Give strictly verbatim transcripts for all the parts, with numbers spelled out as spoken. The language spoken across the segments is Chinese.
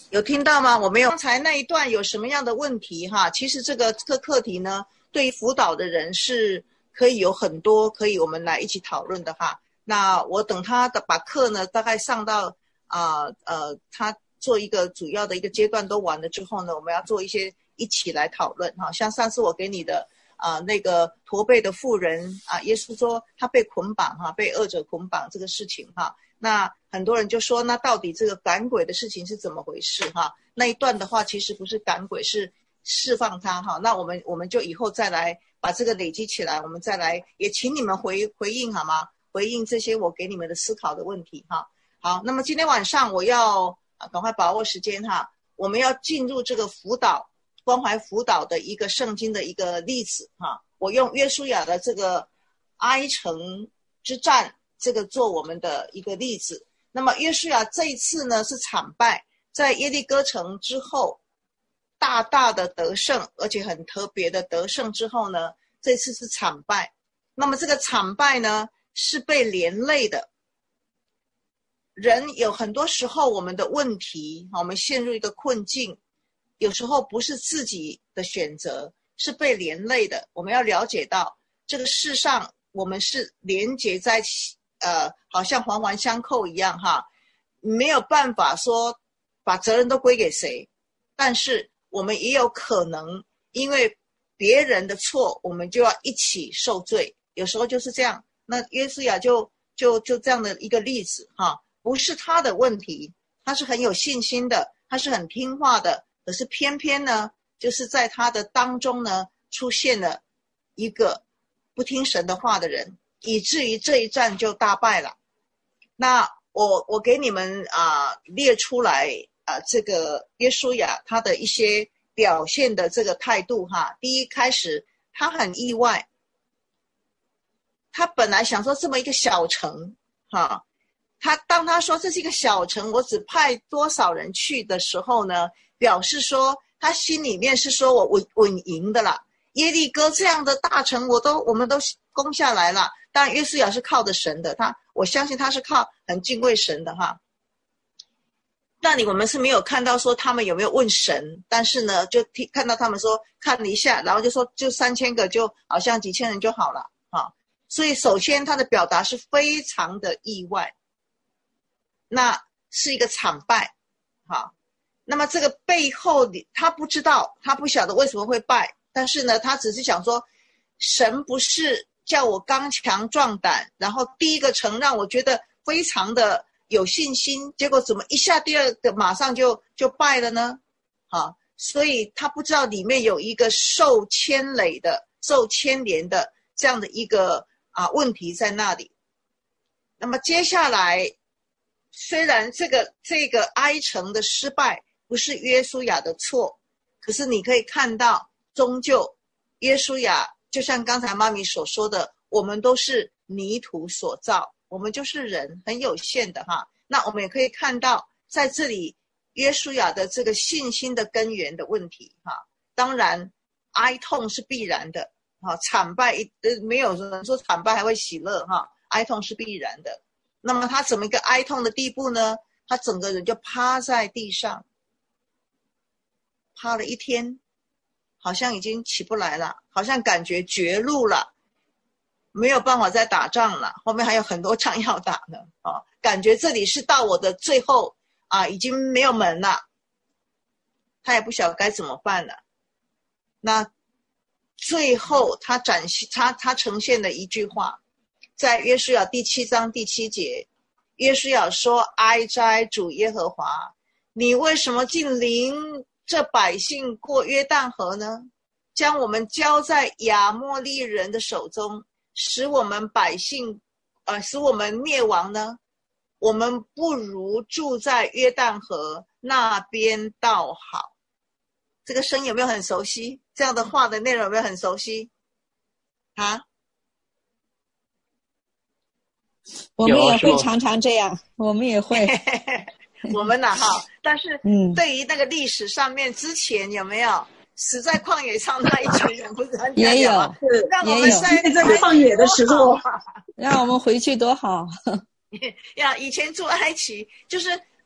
有听到吗？我没有。刚才那一段有什么样的问题哈？其实这个这个课题呢，对于辅导的人是可以有很多可以我们来一起讨论的哈。那我等他的把课呢大概上到啊 呃, 呃他做一个主要的一个阶段都完了之后呢，我们要做一些一起来讨论哈。像上次我给你的啊、呃、那个驼背的妇人啊，耶稣说他被捆绑哈，被恶者捆绑这个事情哈。那很多人就说，那到底这个赶鬼的事情是怎么回事哈？那一段的话，其实不是赶鬼，是释放他哈。那我们我们就以后再来把这个累积起来，我们再来也请你们回回应好吗？回应这些我给你们的思考的问题哈。好，那么今天晚上我要啊赶快把握时间哈，我们要进入这个辅导关怀辅导的一个圣经的一个例子哈。我用约书亚的这个哀城之战。这个做我们的一个例子。那么约书亚这一次呢是惨败，在耶利哥城之后大大的得胜，而且很特别的得胜之后呢，这次是惨败。那么这个惨败呢是被连累的。人有很多时候我们的问题，我们陷入一个困境，有时候不是自己的选择，是被连累的。我们要了解到这个世上我们是连结在一起，呃，好像环环相扣一样哈，没有办法说把责任都归给谁，但是我们也有可能因为别人的错，我们就要一起受罪，有时候就是这样。那约书亚就就就这样的一个例子哈，不是他的问题，他是很有信心的，他是很听话的，可是偏偏呢，就是在他的当中呢，出现了一个不听神的话的人。以至于这一战就大败了。那我我给你们啊、呃、列出来啊、呃、这个约书亚他的一些表现的这个态度哈。第一开始他很意外，他本来想说这么一个小城哈，他当他说这是一个小城，我只派多少人去的时候呢，表示说他心里面是说我稳稳赢的啦。耶利哥这样的大城我都我们都攻下来了。当然约书亚是靠着神的，他我相信他是靠很敬畏神的哈。那里我们是没有看到说他们有没有问神，但是呢就听看到他们说看了一下，然后就说就三千个，就好像几千人就好了哈。所以首先他的表达是非常的意外，那是一个惨败哈。那么这个背后他不知道，他不晓得为什么会败，但是呢他只是想说神不是叫我刚强壮胆，然后第一个城让我觉得非常的有信心，结果怎么一下第二个马上就就败了呢？好，所以他不知道里面有一个受牵累的、受牵连的这样的一个啊问题在那里。那么接下来，虽然这个这个哀城的失败不是约书亚的错，可是你可以看到，终究约书亚。就像刚才妈咪所说的，我们都是泥土所造，我们就是人，很有限的哈。那我们也可以看到，在这里约书亚的这个信心的根源的问题哈。当然，哀痛是必然的哈，惨败呃没有人说惨败还会喜乐哈，哀痛是必然的。那么他怎么一个哀痛的地步呢？他整个人就趴在地上，趴了一天。好像已经起不来了，好像感觉绝路了，没有办法再打仗了，后面还有很多仗要打呢、哦、感觉这里是到我的最后啊，已经没有门了，他也不晓得该怎么办了。那最后他展现他他呈现的一句话，在约书亚第七章第七节，约书亚说：哀哉主耶和华，你为什么竟领这百姓过约旦河呢？将我们交在亚摩利人的手中，使我们百姓呃，使我们灭亡呢？我们不如住在约旦河那边倒好。这个声音有没有很熟悉？这样的话的内容有没有很熟悉啊？ 我们也会常常这样，我们也会我们呢、啊、哈，但是对于那个历史上面之前有没有死在旷野上那一群人，不是很也有， 让我们在在旷野的时候， 让我们回去多好。 呀，以前住埃及，就是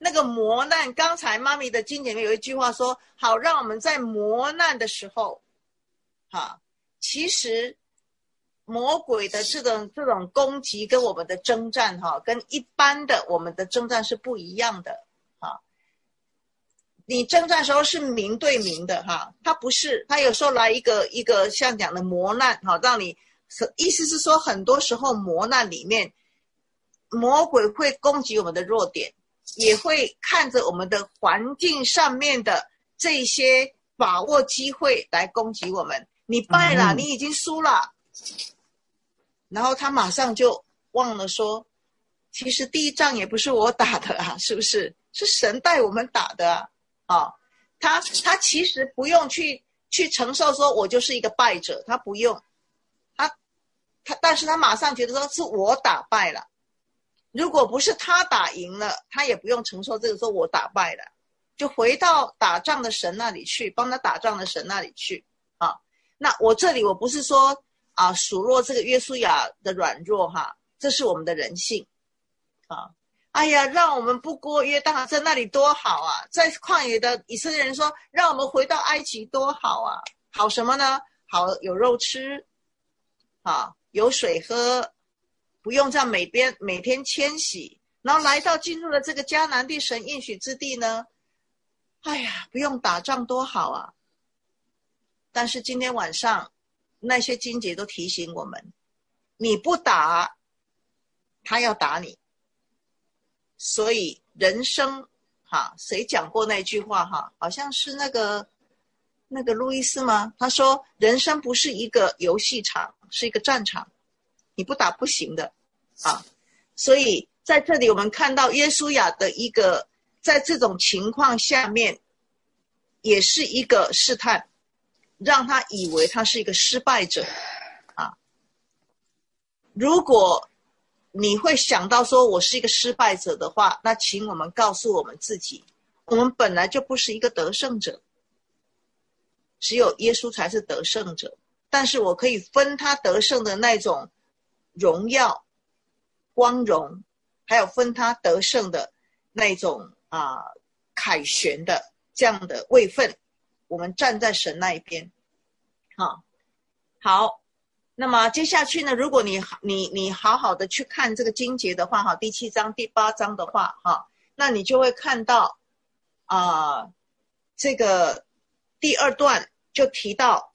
那个磨难，刚才妈咪的经典里面有一句话说，好让我们在磨难的时候，哈，其实魔鬼的这种这种攻击跟我们的征战哈，跟一般的我们的征战是不一样的哈。你征战的时候是明对明的哈，他不是，他有时候来一个一个像讲的磨难哈，让你意思是说，很多时候磨难里面，魔鬼会攻击我们的弱点，也会看着我们的环境上面的这些把握机会来攻击我们。你败了，你已经输了，然后他马上就忘了说，其实第一仗也不是我打的啊，是不是？是神带我们打的啊。啊，他他其实不用去去承受说我就是一个败者，他不用，他他，但是他马上觉得说是我打败了。如果不是他打赢了，他也不用承受这个说我打败了，就回到打仗的神那里去，帮他打仗的神那里去啊。那我这里我不是说啊数落这个约书亚的软弱哈，这是我们的人性啊。哎呀，让我们不过约旦河在那里多好啊！在旷野的以色列人说，让我们回到埃及多好啊！好什么呢？好有肉吃，啊，有水喝，不用这样每边每天迁徙，然后来到进入了这个迦南地神应许之地呢，哎呀，不用打仗多好啊！但是今天晚上那些经节都提醒我们，你不打，他要打你。所以人生哈，谁讲过那句话哈？好像是那个那个路易斯吗？他说人生不是一个游戏场，是一个战场，你不打不行的啊。所以在这里我们看到约书亚的一个在这种情况下面，也是一个试探，让他以为他是一个失败者啊。如果你会想到说我是一个失败者的话，那请我们告诉我们自己，我们本来就不是一个得胜者，只有耶稣才是得胜者。但是我可以分他得胜的那种荣耀、光荣，还有分他得胜的那种啊、呃、凯旋的这样的位分，我们站在神那一边。好，好。那么接下去呢，如果你你你好好的去看这个经节的话哈，第七章第八章的话哈，那你就会看到啊、呃、这个第二段就提到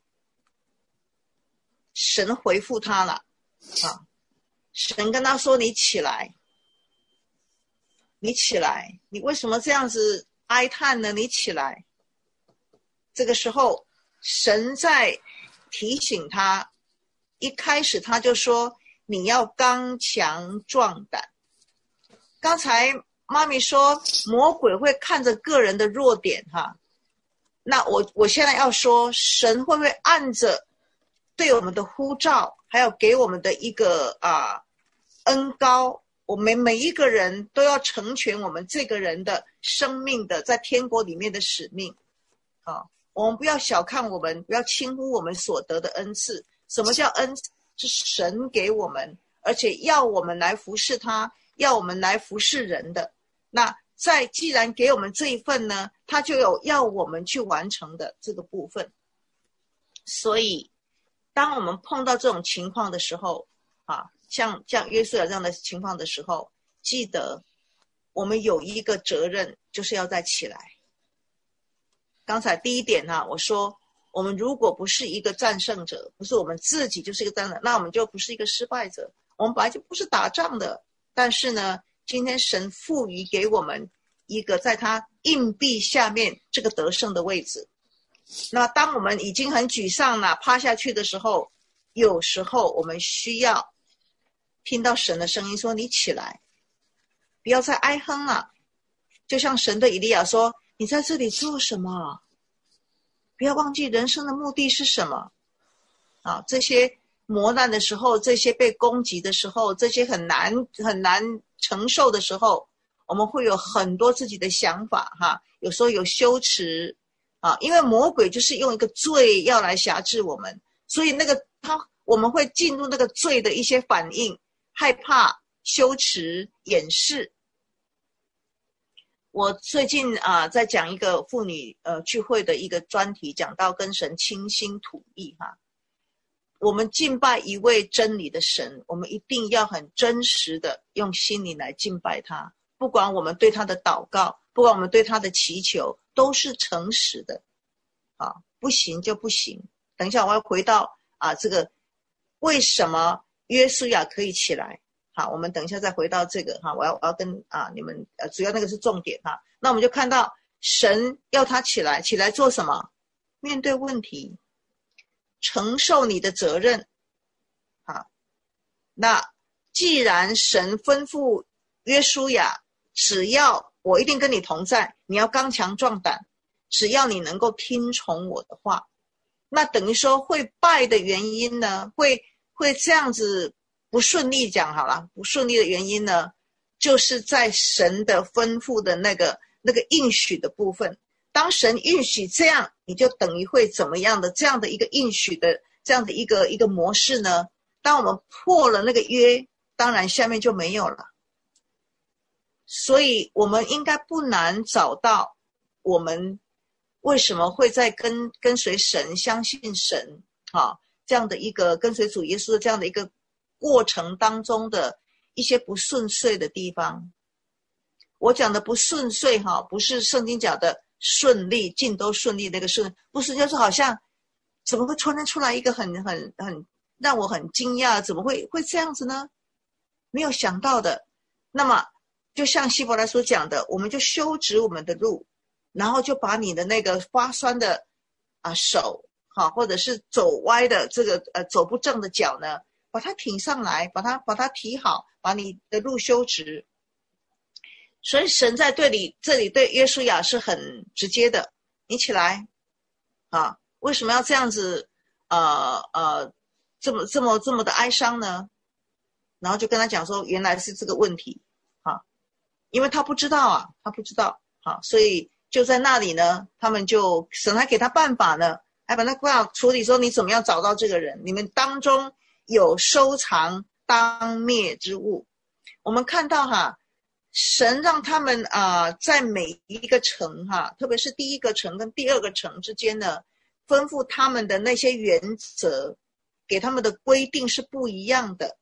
神回复他了啊，神跟他说，你起来，你起来，你为什么这样子哀叹呢？你起来。这个时候神在提醒他，一开始他就说你要刚强壮胆。刚才妈咪说魔鬼会看着个人的弱点哈，那我我现在要说，神会不会按着对我们的呼召，还有给我们的一个啊、呃、恩膏，我们每一个人都要成全我们这个人的生命的在天国里面的使命啊。我们不要小看我们，不要轻忽我们所得的恩赐。什么叫恩赐？是神给我们，而且要我们来服侍他，要我们来服侍人的。那在既然给我们这一份呢，他就有要我们去完成的这个部分。所以当我们碰到这种情况的时候啊，像像约书亚这样的情况的时候，记得我们有一个责任，就是要再起来。刚才第一点啊，我说我们如果不是一个战胜者，不是我们自己就是一个战胜，那我们就不是一个失败者。我们本来就不是打仗的，但是呢，今天神赋予给我们一个在他硬币下面这个得胜的位置。那当我们已经很沮丧了，趴下去的时候，有时候我们需要听到神的声音说，你起来，不要再哀哼了。就像神对以利亚说，你在这里做什么？不要忘记人生的目的是什么啊！这些磨难的时候，这些被攻击的时候，这些很难很难承受的时候，我们会有很多自己的想法哈。有时候有羞耻啊，因为魔鬼就是用一个罪要来辖制我们，所以那个他我们会进入那个罪的一些反应，害怕、羞耻、掩饰。 我最近啊、呃、在讲一个妇女呃聚会的一个专题，讲到跟神倾心吐意哈。我们敬拜一位真理的神，我们一定要很真实的用心灵来敬拜他，不管我们对他的祷告，不管我们对他的祈求，都是诚实的啊，不行就不行。等一下我要回到啊这个为什么约书亚可以起来。好，我们等一下再回到这个哈，我要我要跟啊你们呃，主要那个是重点哈。那我们就看到神要他起来，起来做什么？面对问题，承受你的责任。好，那既然神吩咐约书亚，只要我一定跟你同在，你要刚强壮胆，只要你能够听从我的话，那等于说会败的原因呢，会会这样子。不顺利讲好了，不顺利的原因呢，就是在神的吩咐的那个那个应许的部分。当神允许这样，你就等于会怎么样的这样的一个应许的这样的一个一个模式呢？当我们破了那个约，当然下面就没有了。所以我们应该不难找到我们为什么会在跟跟随神、相信神啊这样的一个跟随主耶稣的这样的一个过程当中的一些不顺遂的地方。我讲的不顺遂哈，不是圣经讲的顺利，尽都顺利那个顺，不是就是好像怎么会突然出来一个很很很让我很惊讶，怎么会会这样子呢？没有想到的。那么就像希伯来所讲的，我们就修直我们的路，然后就把你的那个发酸的啊手哈，或者是走歪的这个呃走不正的脚呢，把它挺上来，把它把它提好，把你的路修直。所以神在对你这里对约书亚是很直接的，你起来啊！为什么要这样子呃呃这么这么这么的哀伤呢？然后就跟他讲说，原来是这个问题啊，因为他不知道啊，他不知道啊，所以就在那里呢，他们就神还给他办法呢，还把那办法处理说你怎么样找到这个人，你们当中有收藏当灭之物。我们看到哈，神让他们啊、呃，在每一个城哈，特别是第一个城跟第二个城之间呢，吩咐他们的那些原则，给他们的规定是不一样的。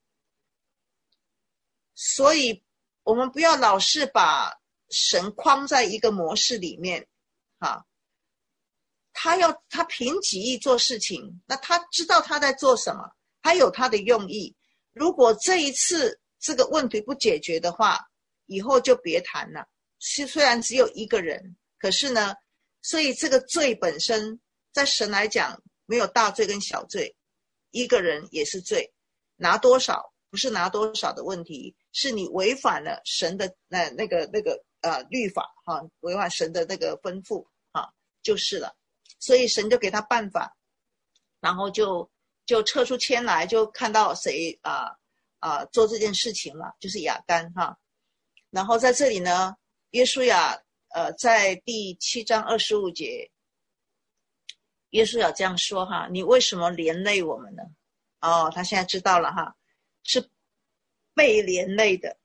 所以我们不要老是把神框在一个模式里面哈，他要他凭己意做事情，那他知道他在做什么，他有他的用意。如果这一次这个问题不解决的话，以后就别谈了。虽然只有一个人，可是呢，所以这个罪本身在神来讲没有大罪跟小罪，一个人也是罪，拿多少不是拿多少的问题，是你违反了神的那那个那个呃律法哈，违反神的那个吩咐哈，就是了。所以神就给他办法，然后就就撤出签来，就看到谁啊啊、呃、做这件事情了，就是亚干哈。然后在这里呢，约书亚呃在第七章二十五节，约书亚这样说哈，你为什么连累我们呢？哦，他现在知道了哈，是被连累的。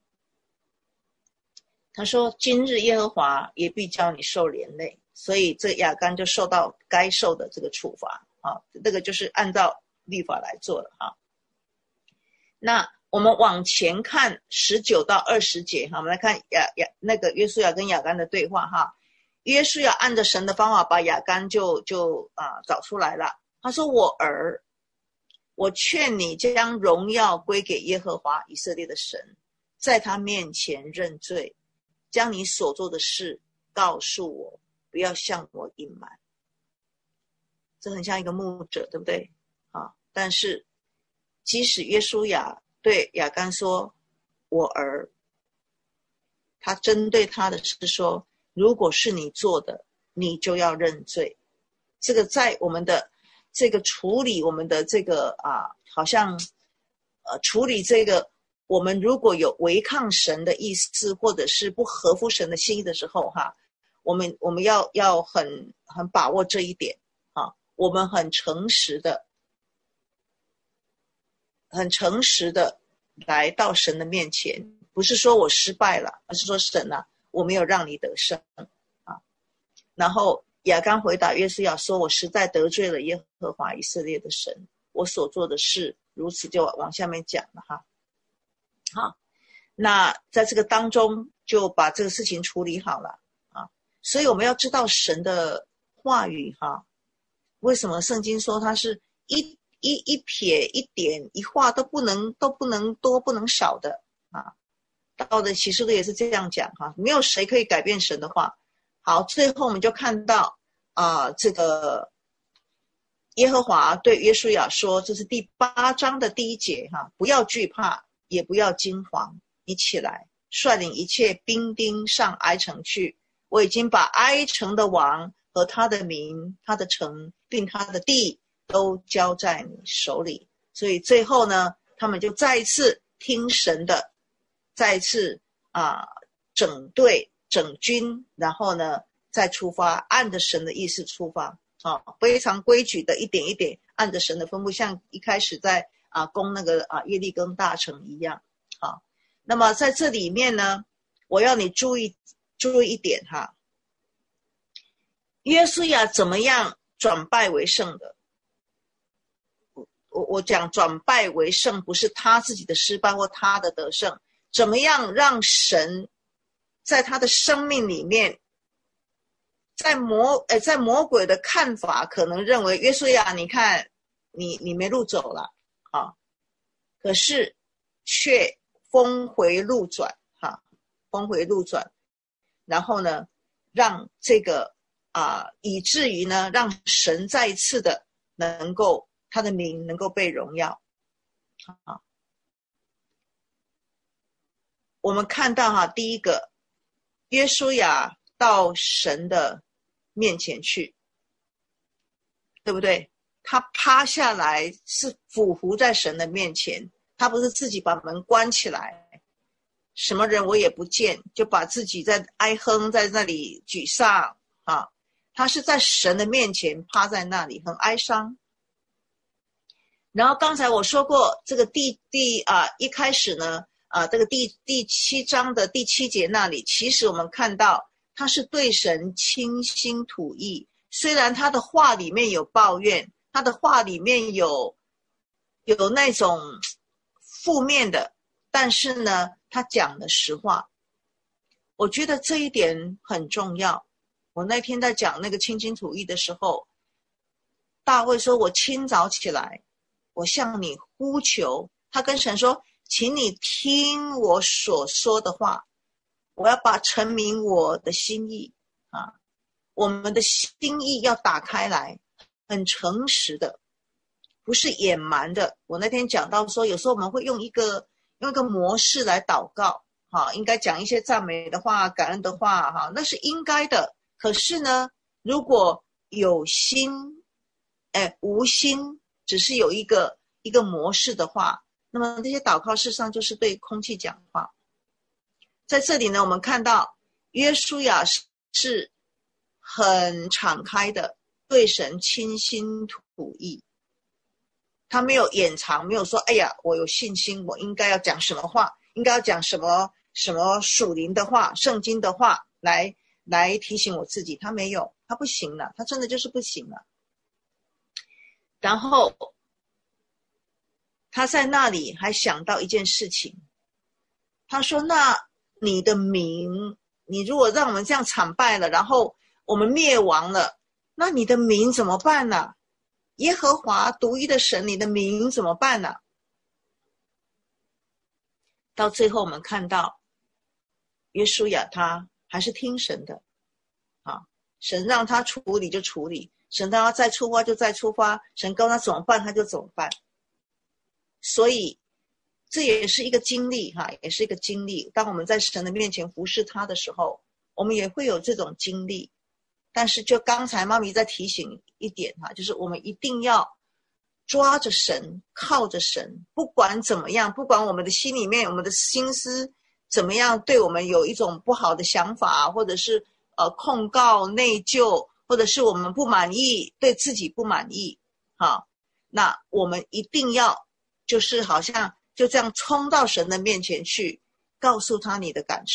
他说今日耶和华也必叫你受连累，所以这亚干就受到该受的这个处罚啊，这个就是按照律法来做的哈。那我们往前看十九到二十节哈，我们来看亚亚那个约书亚跟亚干的对话哈。约书亚按着神的方法把亚干就就啊、呃、找出来了。他说：“我儿，我劝你将荣耀归给耶和华以色列的神，在他面前认罪，将你所做的事告诉我，不要向我隐瞒。”这很像一个牧者，对不对？啊，但是即使约书亚对亚干说我儿，他针对他的是说，如果是你做的，你就要认罪。这个在我们的这个处理我们的这个啊，好像呃处理这个我们如果有违抗神的意思，或者是不合乎神的心意的时候哈，我们我们要要很很把握这一点啊，我们很诚实的很诚实的来到神的面前，不是说我失败了，而是说神啊， 我没有让你得胜啊。然后亚干回答约书亚说，我实在得罪了耶和华以色列的神，我所做的事如此，就往下面讲了哈。好，那在这个当中就把这个事情处理好了啊。所以我们要知道神的话语哈，为什么圣经说它是一一一撇一点一画都不能都不能多不能少的啊。道的启示录也是这样讲哈，没有谁可以改变神的话。好，最后我们就看到啊、呃，这个耶和华对约书亚说，这是第八章的第一节哈，不要惧怕，也不要惊惶，你起来，率领一切兵丁上埃城去。我已经把埃城的王和他的民、他的城并他的地都交在你手里。所以最后呢，他们就再一次听神的，再一次啊、呃、整队整军，然后呢再出发，按着神的意思出发啊，非常规矩的一点一点按着神的吩咐，像一开始在啊攻那个啊耶利哥大城一样啊。那么在这里面呢，我要你注意注意一点哈，约书亚怎么样转败为胜的？我我讲转败为胜，不是他自己的失败或他的得胜，怎么样让神在他的生命里面，在魔呃在魔鬼的看法可能认为约书亚，你看你你没路走了啊，可是却峰回路转哈，峰回路转，然后呢，让这个啊、呃，以至于呢，让神再一次的能够他的名能够被荣耀啊。我们看到哈，第一个，约书亚到神的面前去，对不对？他趴下来是俯伏在神的面前，他不是自己把门关起来，什么人我也不见，就把自己在哀哼，在那里沮丧啊。他是在神的面前趴在那里，很哀伤。然后刚才我说过，这个第第啊一开始呢，啊这个第第七章的第七节那里，其实我们看到他是对神倾心吐意，虽然他的话里面有抱怨，他的话里面有有那种负面的，但是呢，他讲了实话。我觉得这一点很重要。我那天在讲那个倾心吐意的时候，大卫说，我清早起来，我向你呼求，他跟神说，请你听我所说的话，我要把陈明我的心意啊，我们的心意要打开来，很诚实的，不是掩瞒的。我那天讲到说，有时候我们会用一个用一个模式来祷告，哈，应该讲一些赞美的话、感恩的话，哈，那是应该的。可是呢，如果有心，哎，无心，只是有一个一个模式的话，那么这些祷告事实上就是对空气讲话。在这里呢，我们看到约书亚是很敞开的，对神倾心吐意，他没有掩藏，没有说，哎呀，我有信心，我应该要讲什么话，应该要讲什么什么属灵的话、圣经的话来来提醒我自己，他没有，他不行了，他真的就是不行了。然后他在那里还想到一件事情，他说，那你的名，你如果让我们这样惨败了，然后我们灭亡了，那你的名怎么办呢？耶和华独一的神，你的名怎么办呢？到最后我们看到约书亚他还是听神的啊，神让他处理就处理，神让他再出发就再出发，神告他怎么办他就怎么办。所以这也是一个经历哈，也是一个经历。当我们在神的面前服侍他的时候，我们也会有这种经历。但是就刚才妈咪在提醒一点哈，就是我们一定要抓着神，靠着神，不管怎么样，不管我们的心里面，我们的心思怎么样，对我们有一种不好的想法，或者是呃控告、内疚，或者是我们不满意，对自己不满意，哈，那我们一定要就是好像就这样冲到神的面前去，告诉他你的感受，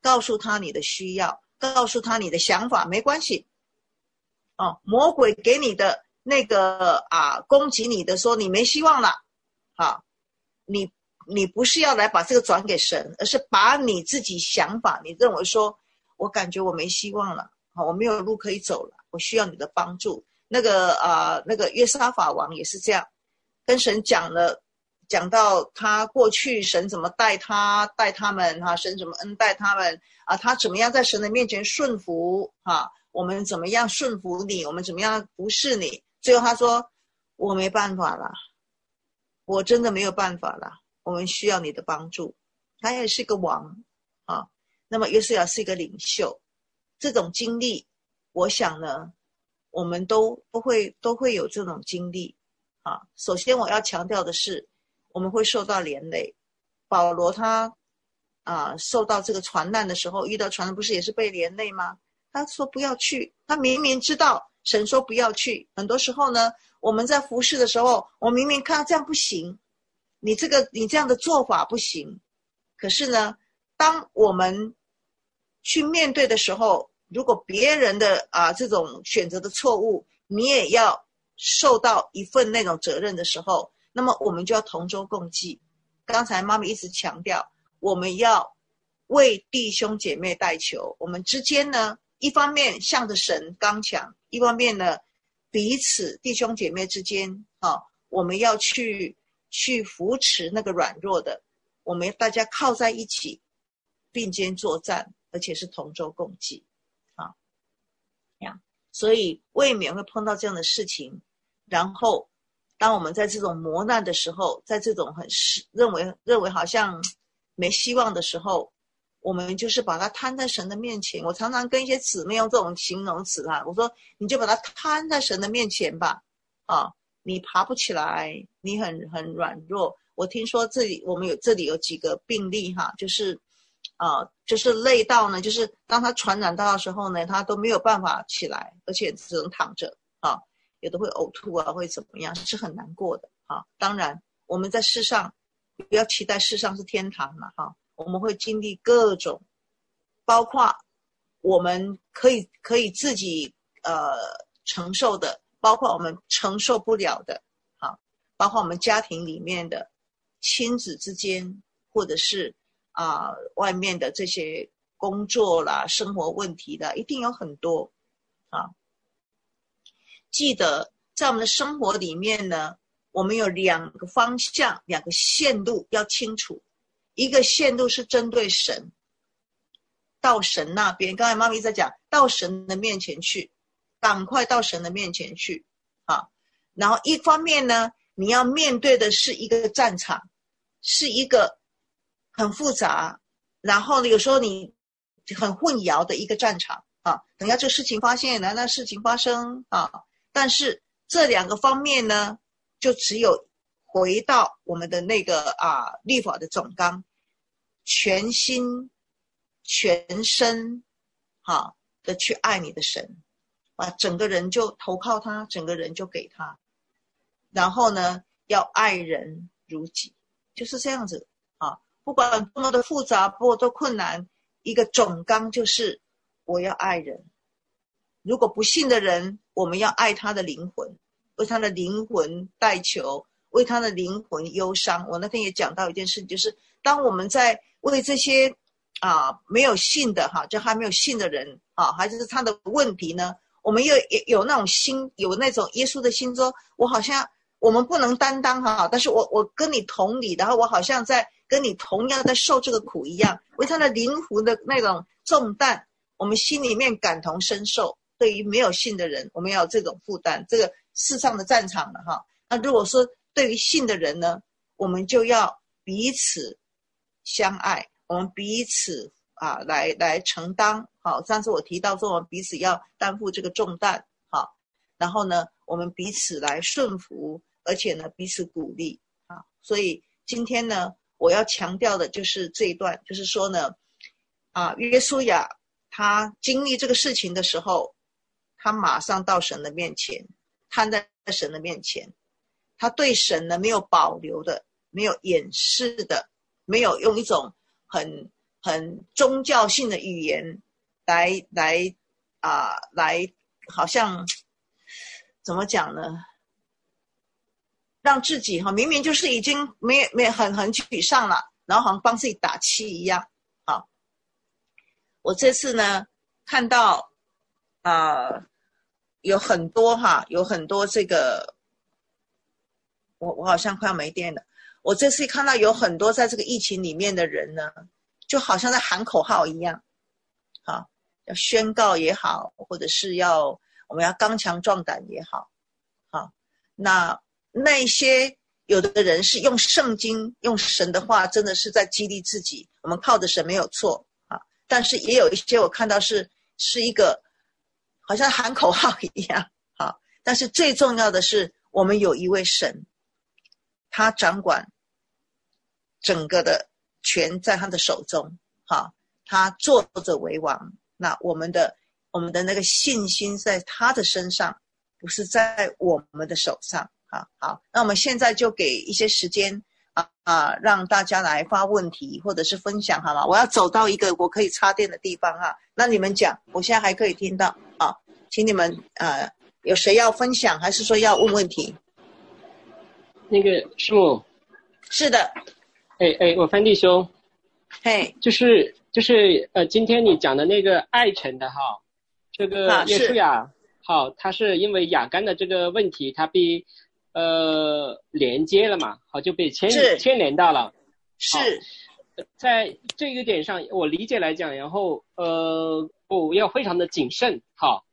告诉他你的需要，告诉他你的想法，没关系。哦，魔鬼给你的那个啊，攻击你的说你没希望了，啊，你你不是要来把这个转给神，而是把你自己想法，你认为说，我感觉我没希望了，我没有路可以走了，我需要你的帮助。那个啊，那个约沙法王也是这样，跟神讲了，讲到他过去神怎么带他带他们哈、啊，神怎么恩待他们啊，他怎么样在神的面前顺服哈、啊，我们怎么样顺服你，我们怎么样服侍你。最后他说，我没办法了，我真的没有办法了，我们需要你的帮助。他也是个王啊，那么约书亚是一个领袖，这种经历我想呢我们都都会都会有这种经历啊。首先我要强调的是，我们会受到连累。保罗他啊受到这个传难的时候，遇到传难不是也是被连累吗？他说不要去，他明明知道神说不要去。很多时候呢，我们在服侍的时候，我明明看到这样不行，你这个你这样的做法不行，可是呢，当我们去面对的时候，如果别人的啊这种选择的错误，你也要受到一份那种责任的时候，那么我们就要同舟共济。刚才妈妈一直强调，我们要为弟兄姐妹代求，我们之间呢，一方面向着神刚强，一方面呢，彼此弟兄姐妹之间啊，我们要去去扶持那个软弱的，我们大家靠在一起，并肩作战，而且是同舟共济。所以未免会碰到这样的事情，然后当我们在这种磨难的时候，在这种很认为认为好像没希望的时候，我们就是把它摊在神的面前。我常常跟一些姊妹用这种形容词啊，我说你就把它摊在神的面前吧，啊，你爬不起来，你很很软弱。我听说这里我们有这里有几个病例哈，就是啊，就是累到呢，就是当他传染到的时候呢，他都没有办法起来，而且只能躺着啊，有的会呕吐啊，会怎么样，是很难过的啊。当然，我们在世上不要期待世上是天堂了哈，我们会经历各种，包括我们可以可以自己呃承受的，包括我们承受不了的啊，包括我们家庭里面的亲子之间，或者是啊、呃，外面的这些工作啦、生活问题的，一定有很多啊。记得在我们的生活里面呢，我们有两个方向、两个线路要清楚。一个线路是针对神，到神那边。刚才妈咪在讲，到神的面前去，赶快到神的面前去啊。然后一方面呢，你要面对的是一个战场，是一个很复杂，然后呢，有时候你很混淆的一个战场啊。等下这事情发现，那事情发生啊，但是这两个方面呢，就只有回到我们的那个啊律法的总纲，全心全身哈的去爱你的神啊，整个人就投靠他，整个人就给他，然后呢，要爱人如己，就是这样子啊。不管多么的复杂，多多困难，一个总纲就是我要爱人。如果不信的人，我们要爱他的灵魂，为他的灵魂代求，为他的灵魂忧伤。我那天也讲到一件事，就是当我们在为这些啊没有信的哈，就还没有信的人啊，还是他的问题呢，我们又有那种心，有那种耶稣的心说，我好像我们不能担当哈，但是我我跟你同理，然后我好像在跟你同样在受这个苦一样，为他的灵魂的那种重担，我们心里面感同身受。对于没有信的人，我们要有这种负担，这个世上的战场了哈。那如果说对于信的人呢，我们就要彼此相爱，我们彼此啊来来承担。好，上次我提到说，我们彼此要担负这个重担，好，然后呢，我们彼此来顺服，而且呢，彼此鼓励啊。所以今天呢，我要强调的就是这一段，就是说呢，啊，约书亚他经历这个事情的时候，他马上到神的面前，摊在神的面前，他对神呢没有保留的，没有掩饰的，没有用一种很很宗教性的语言来来啊、呃、来，好像怎么讲呢？让自己哈，明明就是已经没没很很沮丧了，然后好像帮自己打气一样啊。我这次呢看到啊、呃、有很多哈，有很多这个，我我好像快要没电了。我这次看到有很多在这个疫情里面的人呢，就好像在喊口号一样，啊，要宣告也好，或者是要我们要刚强壮胆也好，啊，那那些有的人是用圣经、用神的话，真的是在激励自己。我们靠着神没有错啊，但是也有一些我看到是是一个好像喊口号一样啊。但是最重要的是，我们有一位神，他掌管整个的权在他的手中，哈，他坐着为王。那我们的我们的那个信心在他的身上，不是在我们的手上。好，好，那我们现在就给一些时间啊啊，让大家来发问题或者是分享，好吗？我要走到一个我可以插电的地方哈。那你们讲，我现在还可以听到啊，请你们呃，有谁要分享，还是说要问问题？ 那个师母， 是的， 哎哎，我范弟兄， 嘿， 就是就是呃，今天你讲的那个爱城的哈，这个约书亚，好，他是因为亚干的这个问题，他被呃连接了嘛，好就被牵牵连到了， 是， 在这个点上，我理解来讲，然后呃，我要非常的谨慎，好，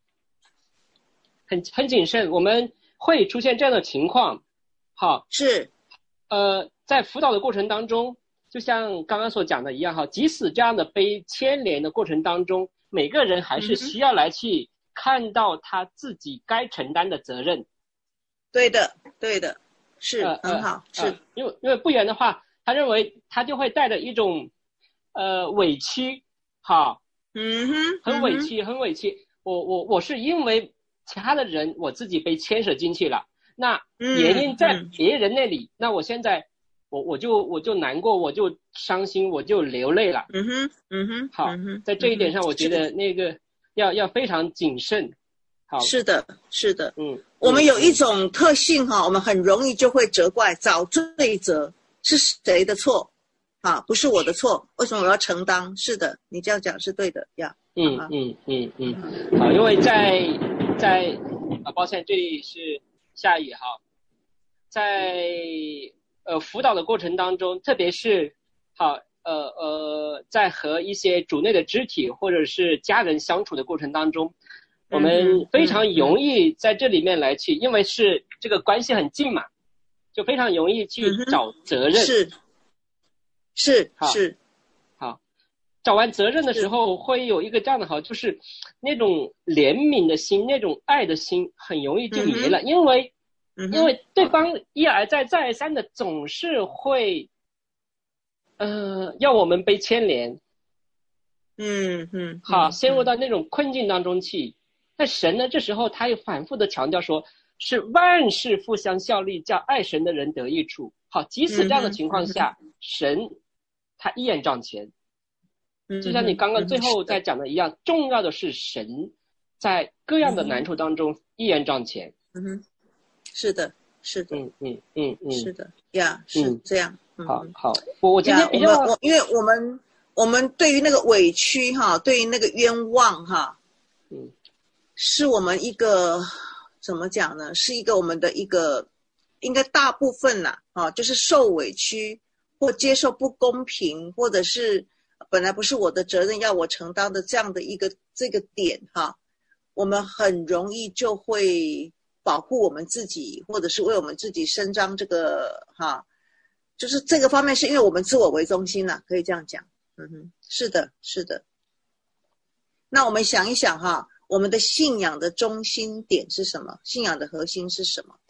很很谨慎，我们会出现这样的情况，好， 是， 呃，在辅导的过程当中，就像刚刚所讲的一样哈，即使这样的被牵连的过程当中，每个人还是需要来去看到他自己该承担的责任。 对的，对的，是、呃、很好， 呃、是、呃、因为因为不然的话，他认为他就会带着一种呃委屈，好， 嗯哼， 很委屈，嗯、很委屈。我我我是因为其他的人，我自己被牵扯进去了。那原因在别人那里，嗯、那我现在我我就我就难过，我就伤心，我就流泪了。 嗯哼，嗯哼， 好， 嗯、 在这一点上，我觉得那个要要非常谨慎。好， 是的，是的， 嗯， 我们有一种特性哈，我们很容易就会责怪、找罪责，是谁的错？啊，不是我的错，为什么我要承担？是的，你这样讲是对的呀。 嗯嗯嗯嗯，好，因为在在啊，抱歉，这里是下雨哈，在呃辅导的过程当中，特别是好呃呃，在和一些主内的肢体或者是家人相处的过程当中。我们非常容易在这里面来去，因为是这个关系很近嘛，就非常容易去找责任。 是，是，是， 好，找完责任的时候会有一个这样的好，就是那种怜悯的心，那种爱的心很容易就没了， 嗯、 因为、 嗯、 因为对方一而再再而三的总是会，呃，要我们被牵连。 嗯嗯， 好，陷入到那种困境当中去。但神呢，这时候他又反复的强调说，是万事互相效力，叫爱神的人得益处。好，即使这样的情况下，嗯、神他依然掌权。 嗯、 就像你刚刚最后在讲的一样，嗯、重要的是神在各样的难处当中依然掌权。 嗯哼，是的，是的， 嗯嗯嗯嗯， 是的呀，是这样。 嗯、好好，我我今天比较， 我因为我们我们对于那个委屈哈，对于那个冤枉哈， 嗯。 是我们一个怎么讲呢？是一个我们的一个应该大部分啦啊，就是受委屈或接受不公平，或者是本来不是我的责任要我承担的这样的一个这个点哈，我们很容易就会保护我们自己，或者是为我们自己伸张这个哈，就是这个方面是因为我们自我为中心啦，可以这样讲。嗯哼，是的，是的。那我们想一想哈。我们的信仰的中心点是什么？信仰的核心是什么？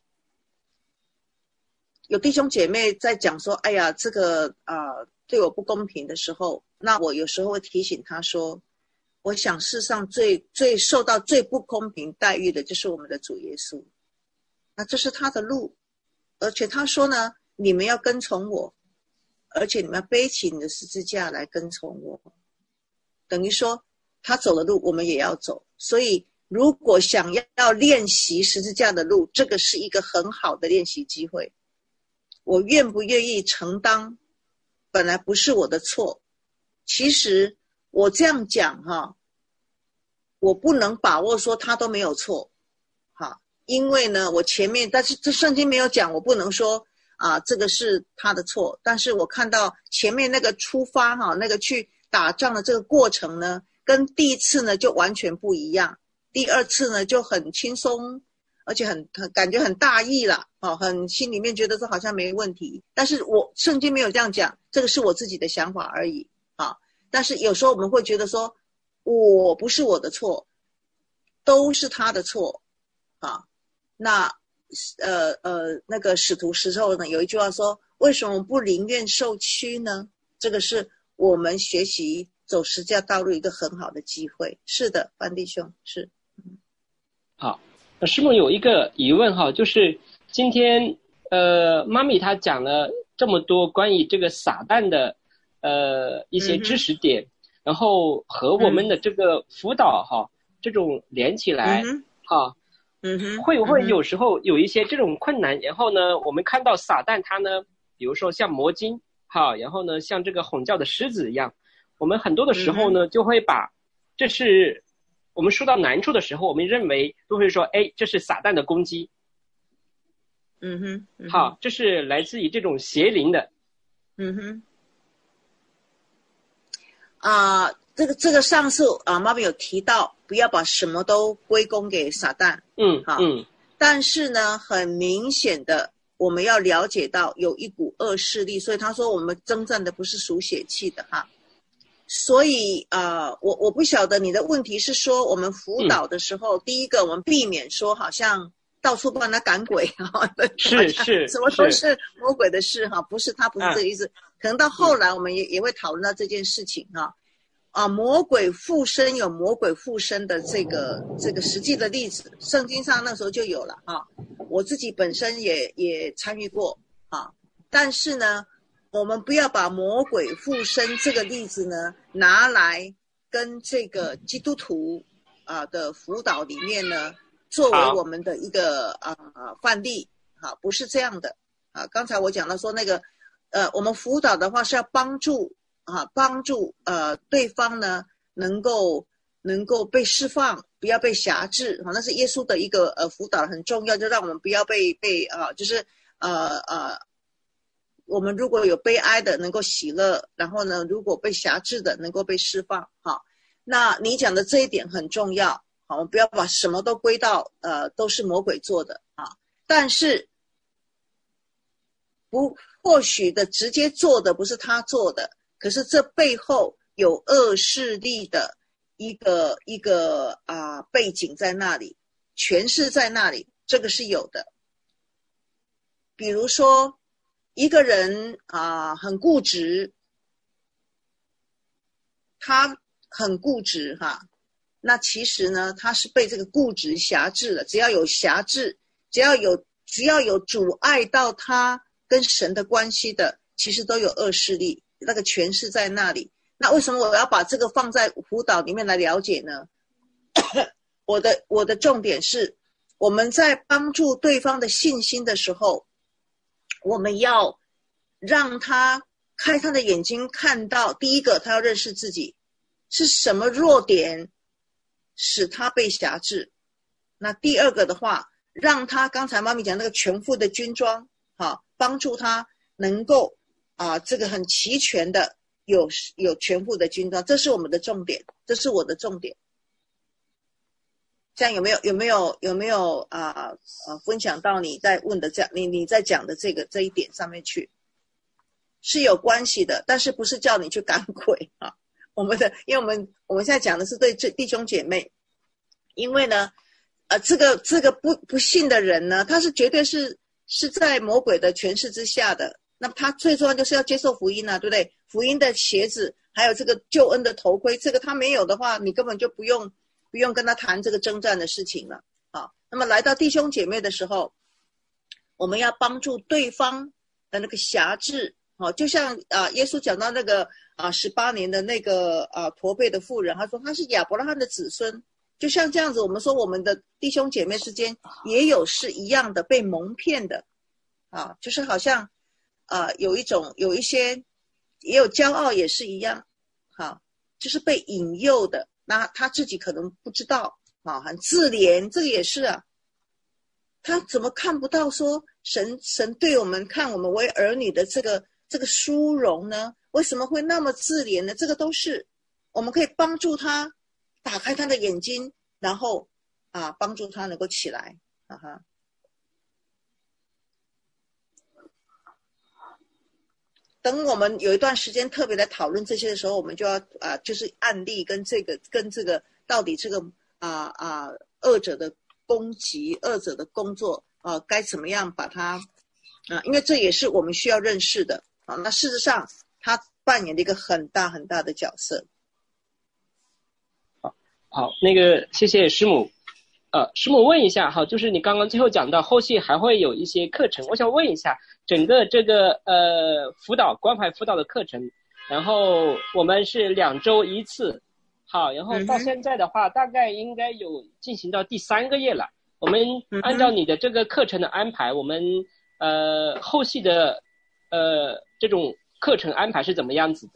有弟兄姐妹在讲说，哎呀，这个啊、呃、对我不公平的时候，那我有时候会提醒他说，我想世上最最受到最不公平待遇的就是我们的主耶稣，那这是他的路，而且他说呢，你们要跟从我， 而且你们要背起你的十字架来跟从我。等于说他走的路我们也要走，所以如果想要练习十字架的路，这个是一个很好的练习机会。我愿不愿意承担本来不是我的错？其实我这样讲哈，我不能把握说他都没有错，哈，因为呢，我前面但是这圣经没有讲，我不能说啊这个是他的错。但是我看到前面那个出发哈，那个去打仗的这个过程呢，跟第一次呢就完全不一样。第二次呢就很轻松，而且很很感觉很大意了，哦，很心里面觉得说好像没问题。但是我圣经没有这样讲，这个是我自己的想法而已啊。但是有时候我们会觉得说，我不是我的错，都是他的错啊。那呃呃那个使徒时候呢有一句话说，为什么不宁愿受屈呢？这个是我们学习走十字架道路一个很好的机会。是的，范弟兄，是。 好，那师母有一个疑问哈，就是今天呃妈咪她讲了这么多关于这个撒旦的呃一些知识点，嗯、然后和我们的这个辅导哈、嗯、这种连起来、嗯、哈，嗯哼，会不会有时候有一些这种困难？然后呢，我们看到撒旦他呢，比如说像魔晶哈，然后呢像这个吼叫的狮子一样，我们很多的时候呢、嗯、就会把这是。我们说到难处的时候，我们认为都会说，哎，这是撒旦的攻击。 嗯哼，嗯哼， 好，这是来自于这种邪灵的。 嗯哼。啊、呃，这个这个上次啊，妈妈有提到，不要把什么都归功给撒旦。 嗯， 好， 嗯。 但是呢，很明显的，我们要了解到有一股恶势力，所以他说我们征战的不是属血气的哈。所以呃我我不晓得你的问题是说我们辅导的时候、嗯、第一个我们避免说好像到处帮他赶鬼哈， 是是什么都是魔鬼的事哈，不是他不是这个意思、嗯、可能到后来我们也、嗯、也会讨论到这件事情哈。啊，魔鬼附身有魔鬼附身的这个这个实际的例子，圣经上那时候就有了啊，我自己本身也也参与过啊，但是呢我们不要把魔鬼附身这个例子呢拿来跟这个基督徒啊、呃、的辅导里面呢作为我们的一个啊、呃、范例啊，不是这样的啊。刚才我讲到说那个呃我们辅导的话是要帮助啊帮助呃对方呢能够能够被释放，不要被辖制啊，那是耶稣的一个呃辅导很重要，就让我们不要被被啊就是呃呃。我们如果有悲哀的能够喜乐，然后呢如果被辖制的能够被释放。好，那你讲的这一点很重要。好，我们不要把什么都归到呃都是魔鬼做的啊。但是不或许的直接做的不是他做的，可是这背后有恶势力的一个一个啊、呃、背景在那里，权势在那里，这个是有的。比如说一个人啊、呃、很固执，他很固执哈，那其实呢他是被这个固执辖制了，只要有辖制，只要有只要有阻碍到他跟神的关系的，其实都有恶势力，那个权势在那里。那为什么我要把这个放在辅导里面来了解呢？我的我的重点是我们在帮助对方的信心的时候，我们要让他开他的眼睛，看到第一个他要认识自己是什么弱点使他被辖制。那第二个的话，让他刚才妈咪讲那个全副的军装，好，帮助他能够啊这个很齐全的有有全副的军装，这是我们的重点，这是我的重点。这样有没有有没有有没有啊呃分享到你在问的这样你你在讲的这个这一点上面去？是有关系的，但是不是叫你去赶鬼啊？我们的因为我们我们现在讲的是对弟兄姐妹，因为呢呃这个这个不不信的人呢，他是绝对是是在魔鬼的权势之下的，那么他最重要就是要接受福音啊，对不对？福音的鞋子还有这个救恩的头盔，这个他没有的话，你根本就不用不用跟他谈这个征战的事情了啊。那么来到弟兄姐妹的时候，我们要帮助对方的那个辖制好，就像啊、呃，耶稣讲到那个啊十八年的那个啊驼背的妇人，他说他是亚伯拉罕的子孙。就像这样子，我们说我们的弟兄姐妹之间也有是一样的被蒙骗的啊，就是好像啊有一种有一些也有骄傲也是一样，好、啊，就是被引诱的，那他自己可能不知道啊，很自怜，这个也是啊。他怎么看不到说神神对我们看我们为儿女的这个这个殊荣呢？为什么会那么自怜呢？这个都是我们可以帮助他打开他的眼睛，然后啊帮助他能够起来啊哈。等我们有一段时间特别来讨论这些的时候，我们就要啊就是案例跟这个跟这个到底这个啊啊恶者的攻击、恶者的工作啊该怎么样把它啊，因为这也是我们需要认识的啊。那事实上他扮演了一个很大很大的角色。 好，好，那个谢谢师母。呃，师母问一下，好，就是你刚刚最后讲到后续还会有一些课程，我想问一下，整个这个呃辅导关怀辅导的课程，然后我们是两周一次，好，然后到现在的话，大概应该有进行到第三个月了。我们按照你的这个课程的安排，我们呃后续的呃这种课程安排是怎么样子的？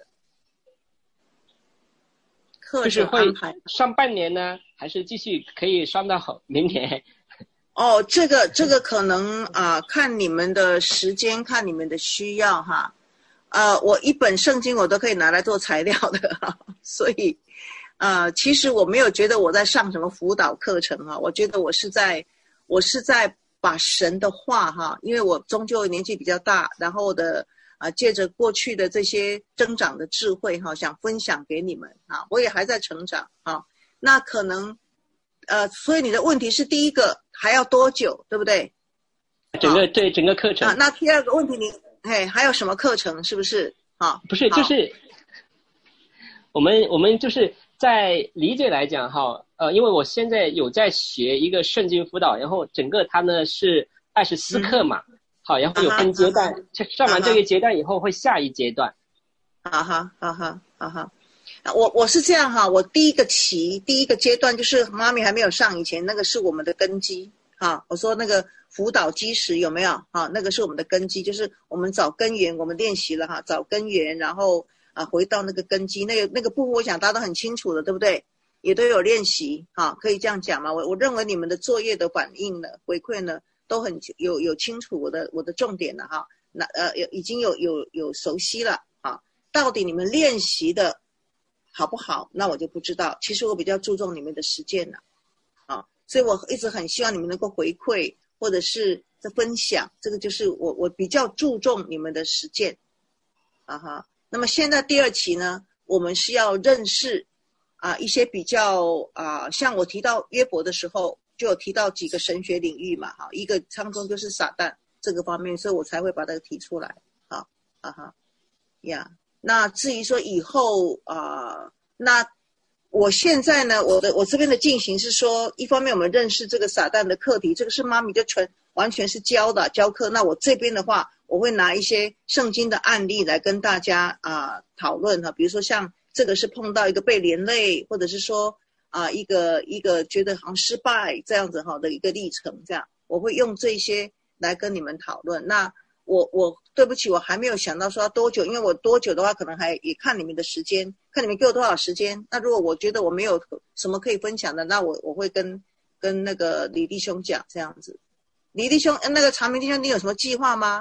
课程安排就是会上半年呢，还是继续可以上到明年？ 哦，这个这个可能啊、呃，看你们的时间，看你们的需要哈。呃，我一本圣经我都可以拿来做材料的哈，所以呃，其实我没有觉得我在上什么辅导课程哈，我觉得我是在我是在把神的话哈，因为我终究年纪比较大，然后的啊，借着过去的这些增长的智慧哈，想分享给你们啊，我也还在成长啊。那可能呃，所以你的问题是第一个还要多久，对不对？ 整个对整个课程啊。那第二个问题你嘿还有什么课程是不是？啊， 不是，就是我们我们就是在理解来讲哈，呃，因为我现在有在学一个圣经辅导，然后整个它呢是二十四课嘛。嗯，好，然后有分阶段，上完这个阶段以后会下一阶段。 啊哈，啊哈，啊哈，我我是这样哈，我第一个期第一个阶段就是妈咪还没有上以前，那个是我们的根基哈。我说那个辅导基石有没有啊？那个是我们的根基，就是我们找根源，我们练习了哈，找根源，然后啊回到那个根基，那个那个部分我想大家都很清楚的，对不对？也都有练习哈，可以这样讲吗？我我认为你们的作业的反应呢，回馈呢。都很有有清楚我的我的重点了哈，那呃有已经有有有熟悉了啊，到底你们练习的好不好？那我就不知道。其实我比较注重你们的实践了，啊，所以我一直很希望你们能够回馈或者是在分享，这个就是我我比较注重你们的实践，啊哈。那么现在第二期呢，我们是要认识啊一些比较啊，像我提到约伯的时候。就有提到几个神学领域嘛，哈，一个当中就是撒旦这个方面，所以我才会把它提出来，好，啊哈，呀，那至于说以后啊、呃，那我现在呢，我的我这边的进行是说，一方面我们认识这个撒旦的课题，这个是妈咪就全完全是教的教课，那我这边的话，我会拿一些圣经的案例来跟大家啊、呃、讨论哈，比如说像这个是碰到一个被连累，或者是说。啊，一个一个觉得好像失败这样子哈的一个历程，这样我会用这些来跟你们讨论。那我我对不起，我还没有想到说要多久，因为我多久的话，可能还也看你们的时间，看你们给我多少时间。那如果我觉得我没有什么可以分享的，那我我会跟跟那个李弟兄讲这样子。李弟兄，那个长明弟兄，你有什么计划吗？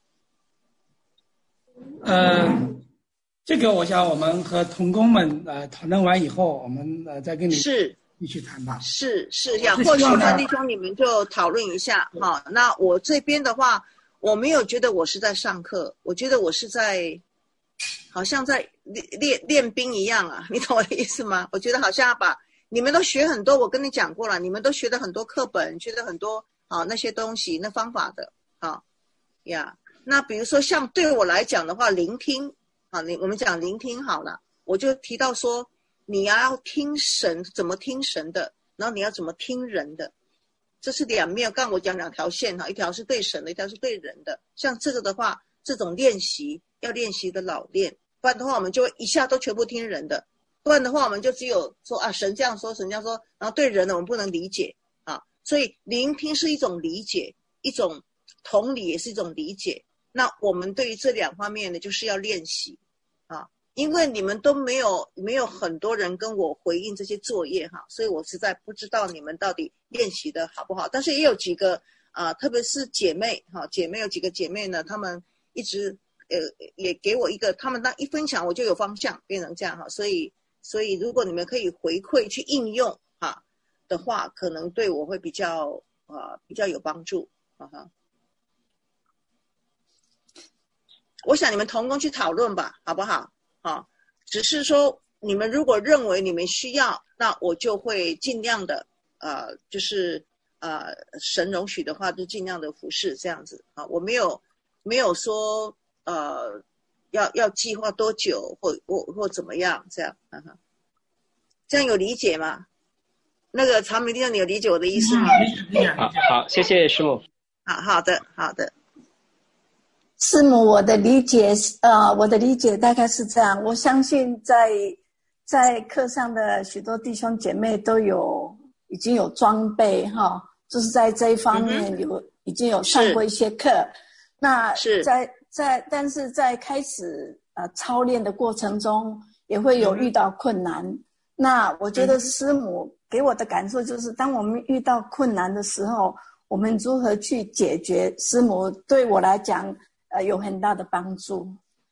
呃。这个我想我们和同工们呃讨论完以后，我们呃再跟你是继续谈吧。 是是呀，或许跟弟兄你们就讨论一下哈。那我这边的话，我没有觉得我是在上课，我觉得我是在好像在练练练兵一样啊，你懂我的意思吗？我觉得好像要把你们都学很多，我跟你讲过了，你们都学了很多课本，学了很多啊那些东西那方法的啊呀。那比如说像对我来讲的话，聆听。好，你我们讲聆听好了，我就提到说，你要听神怎么听神的，然后你要怎么听人的，这是两面。刚刚我讲两条线哈，一条是对神的，一条是对人的。像这个的话，这种练习要练习的老练，不然的话我们就一下都全部听人的，不然的话我们就只有说啊神这样说神这样说，然后对人呢我们不能理解啊，所以聆听是一种理解，一种同理也是一种理解。那我们对于这两方面呢，就是要练习啊，因为你们都没有没有很多人跟我回应这些作业哈，所以我实在不知道你们到底练习的好不好。但是也有几个啊，特别是姐妹哈，姐妹有几个姐妹呢，她们一直呃也给我一个，她们当一分享我就有方向，变成这样哈。所以所以如果你们可以回馈去应用哈的话，可能对我会比较啊比较有帮助啊哈。我想你们同工去讨论吧，好不好？啊，只是说你们如果认为你们需要，那我就会尽量的，呃，就是呃，神容许的话，就尽量的服侍这样子啊。我没有没有说呃，要要计划多久或或或怎么样这样，啊哈，这样有理解吗？那个长明弟兄，你有理解我的意思吗？ 好好，谢谢师母。 好好的好的。 师母，我的理解，呃，我的理解大概是这样。我相信在在课上的许多弟兄姐妹都有已经有装备哈，就是在这一方面有、嗯、已经有上过一些课。那在在但是在开始呃操练的过程中，也会有遇到困难。嗯、那我觉得师母给我的感受就是，当我们遇到困难的时候，我们如何去解决？师母对我来讲。呃，有很大的帮助。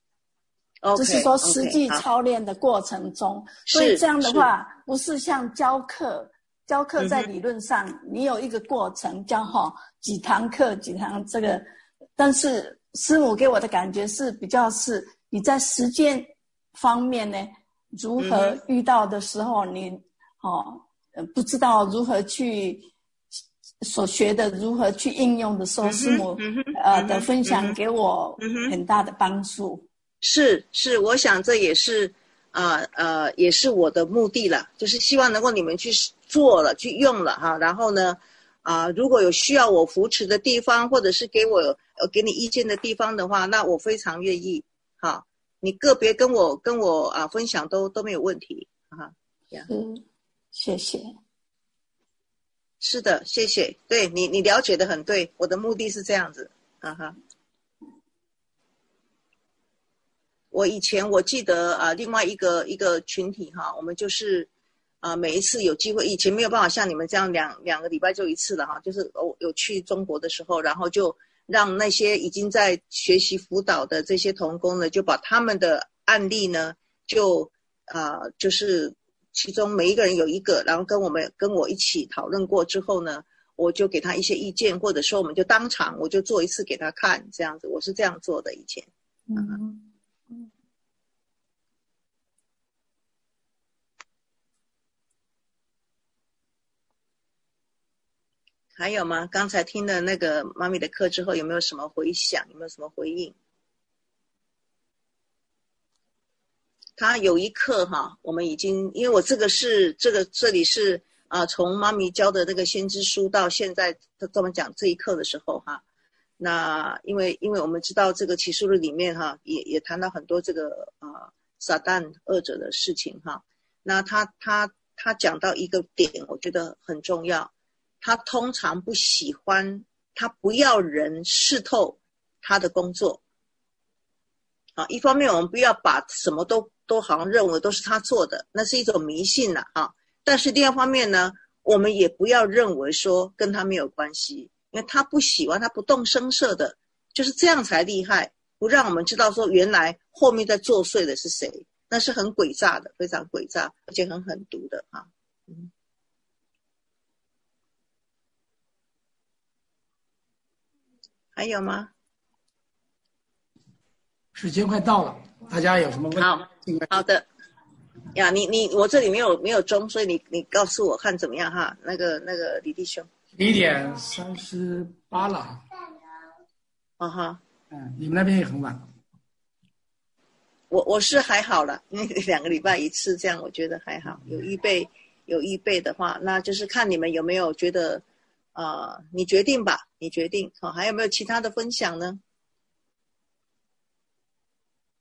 Okay, 就是说实际操练的过程中， okay, 所以这样的话，不是像教课，教课在理论上、嗯、你有一个过程，教哈几堂课几堂这个，但是师母给我的感觉是比较是你在实践方面呢，如何遇到的时候，嗯、你哦不知道如何去。所学的如何去应用的时候，师母、嗯、呃、嗯、的分享给我很大的帮助。 嗯、是是，我想这也是啊 呃, 呃也是我的目的了，就是希望能够你们去做了去用了哈，然后呢啊、呃、如果有需要我扶持的地方，或者是给我呃给你意见的地方的话，那我非常愿意哈，你个别跟我跟我啊分享都都没有问题哈。 嗯，谢谢。 是的，谢谢。对你，你了解的很对。我的目的是这样子，啊哈。我以前我记得啊、呃，另外一个一个群体哈，我们就是啊、呃，每一次有机会，以前没有办法像你们这样两两个礼拜就一次了哈，就是我有去中国的时候，然后就让那些已经在学习辅导的这些同工呢，就把他们的案例呢，就啊、呃，就是。其中每一个人有一个，然后跟我们跟我一起讨论过之后呢，我就给他一些意见，或者说我们就当场我就做一次给他看，这样子，我是这样做的以前。嗯嗯。还有吗？刚才听了那个妈咪的课之后，有没有什么回响？有没有什么回应？他有一课哈，我们已经，因为我这个是这个这里是啊、呃，从妈咪教的这个先知书到现在，专门讲这一课的时候哈，那因为因为我们知道这个启示录里面哈，也也谈到很多这个啊、呃、撒旦恶者的事情哈，那他他他讲到一个点，我觉得很重要，他通常不喜欢，他不要人试透他的工作。啊，一方面我们不要把什么都都好像认为都是他做的，那是一种迷信了啊。但是另外一方面呢，我们也不要认为说跟他没有关系，因为他不喜欢，他不动声色的，就是这样才厉害，不让我们知道说原来后面在作祟的是谁，那是很诡诈的，非常诡诈，而且很狠毒的啊。嗯，还有吗？ 时间快到了，大家有什么问题？ 好，好的。呀，你你我这里没有没有钟，所以你你告诉我看怎么样哈？那个那个李弟兄， 一点三十八了。 啊哈， 嗯，你们那边也很晚。 我我是还好了，因为两个礼拜一次，这样我觉得还好。有预备有预备的话，那就是看你们有没有觉得，啊、呃，你决定吧，你决定。好，还有没有其他的分享呢？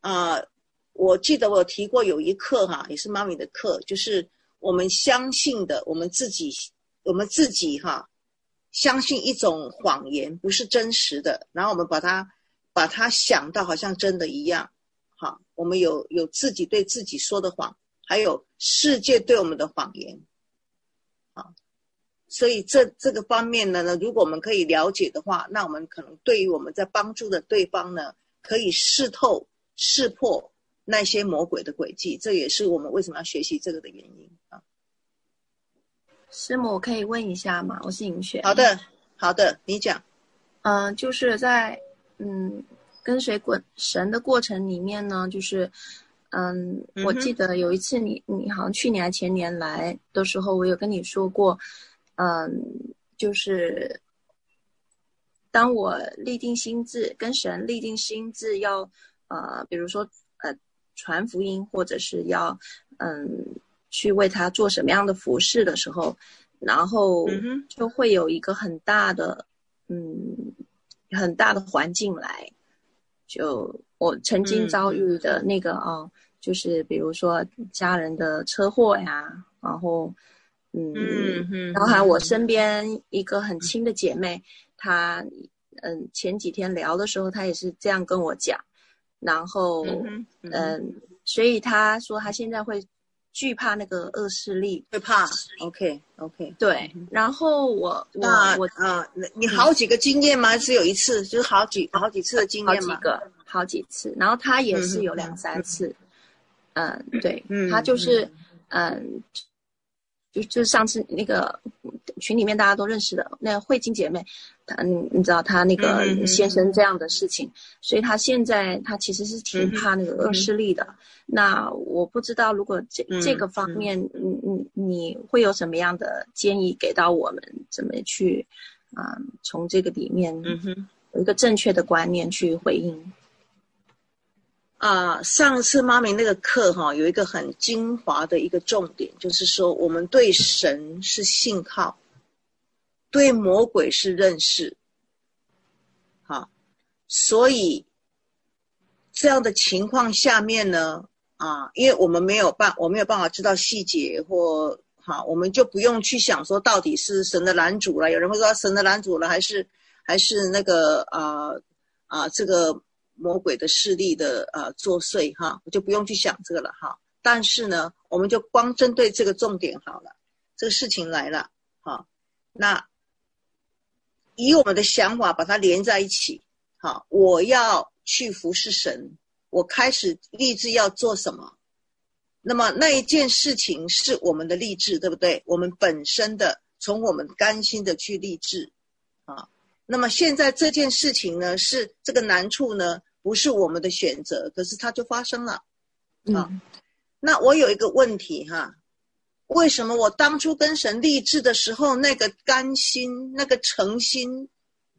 啊、呃，我记得我有提过有一课哈，也是妈咪的课，就是我们相信的，我们自己，我们自己哈，相信一种谎言不是真实的，然后我们把它把它想到好像真的一样，哈，我们有有自己对自己说的谎，还有世界对我们的谎言，啊，所以这这个方面呢，如果我们可以了解的话，那我们可能对于我们在帮助的对方呢，可以识透、识破那些魔鬼的诡计，这也是我们为什么要学习这个的原因啊。 师母，我可以问一下吗？我是尹雪。 好的，好的，你讲。 嗯、呃，就是在嗯跟随滚神的过程里面呢，就是嗯，我记得有一次你你好像去年还前年来的时候，我有跟你说过，嗯，就是当我立定心志，跟神立定心志要呃，比如说呃传福音，或者是要嗯去为他做什么样的服事的时候，然后就会有一个很大的嗯很大的环境来，就我曾经遭遇的那个啊、哦，就是比如说家人的车祸呀，然后嗯嗯，然后还有我身边一个很亲的姐妹，她嗯前几天聊的时候，她也是这样跟我讲，然后嗯, 嗯，所以她说她现在会惧怕那个恶势力， 会怕 ，OK OK， 对，然后我我我啊、呃，你好几个经验吗？只有一次，就是好几好几次的经验吗？ 好几个，好几次，然后他也是有两三次，嗯，嗯对，嗯，他就是嗯，就就是上次那个群里面大家都认识的那个慧晶姐妹，她你知道她那个先生这样的事情，所以她现在她其实是挺怕那个恶势力的。那我不知道如果这这个方面，嗯嗯，你会有什么样的建议给到我们，怎么去啊、嗯、从这个里面有一个正确的观念去回应？ 啊、呃，上次妈咪那个课哈，有一个很精华的一个重点，就是说我们对神是信靠，对魔鬼是认识，好，所以这样的情况下面呢，啊，因为我们没有办，我没有办法知道细节或好，我们就不用去想说到底是神的拦阻了，有人会说神的拦阻了，还是还是那个啊啊、呃呃、这个。魔鬼的势力的呃作祟哈，我就不用去想这个了哈。但是呢，我们就光针对这个重点好了。这个事情来了哈，那以我们的想法把它连在一起。好，我要去服侍神，我开始立志要做什么？那么那一件事情是我们的立志，对不对？我们本身的从我们甘心的去立志啊。那么现在这件事情呢，是这个难处呢？不是我们的选择，可是它就发生了啊、嗯。那我有一个问题哈，为什么我当初跟神立志的时候，那个甘心、那个诚心，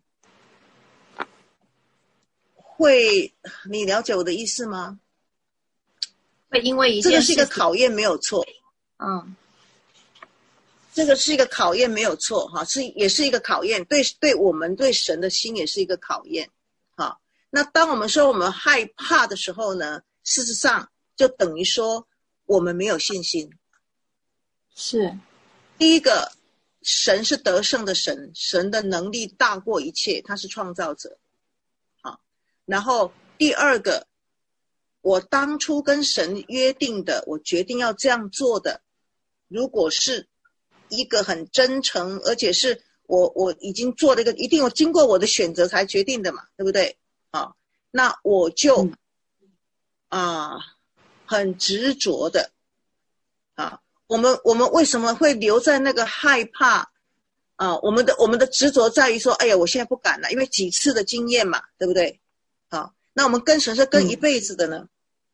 会，你了解我的意思吗？ 会因为一件事，这个是一个考验，没有错。 嗯， 这个是一个考验，没有错哈，是也是一个考验，对对我们对神的心也是一个考验，哈。那当我们说我们害怕的时候呢，事实上就等于说我们没有信心。 是， 第一个，神是得胜的神，神的能力大过一切，他是创造者。好，然后第二个，我当初跟神约定的，我决定要这样做的，如果是一个很真诚，而且是我我已经做了一个，一定有经过我的选择才决定的嘛，对不对？啊，那我就啊、呃、很执着的啊，我们我们为什么会留在那个害怕啊？我们的我们的执着在于说，哎呀，我现在不敢了，因为几次的经验嘛，对不对？好，那我们跟神是跟一辈子的呢，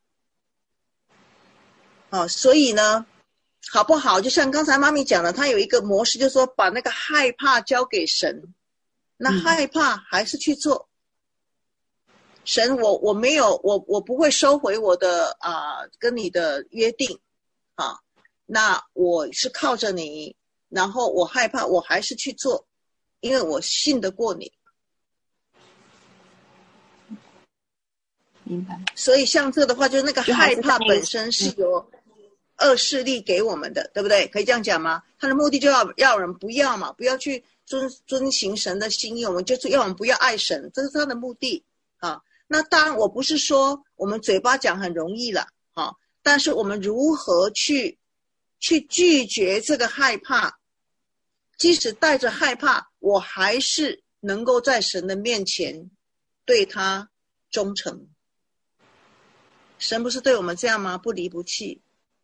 啊，所以呢，好不好？就像刚才妈咪讲的，她有一个模式，就是说把那个害怕交给神，那害怕还是去做。神，我我没有，我我不会收回我的啊、呃、跟你的约定，啊，那我是靠着你，然后我害怕，我还是去做，因为我信得过你。 明白。 所以像这个的话，就是那个害怕本身是由恶势力给我们的，对不对？可以这样讲吗？他的目的就要要人不要嘛，不要去遵遵行神的心意，我们就是要我们不要爱神，这是他的目的啊。那当然，我不是说我们嘴巴讲很容易了啊，但是我们如何去去拒绝这个害怕？即使带着害怕，我还是能够在神的面前对他忠诚。神不是对我们这样吗？不离不弃。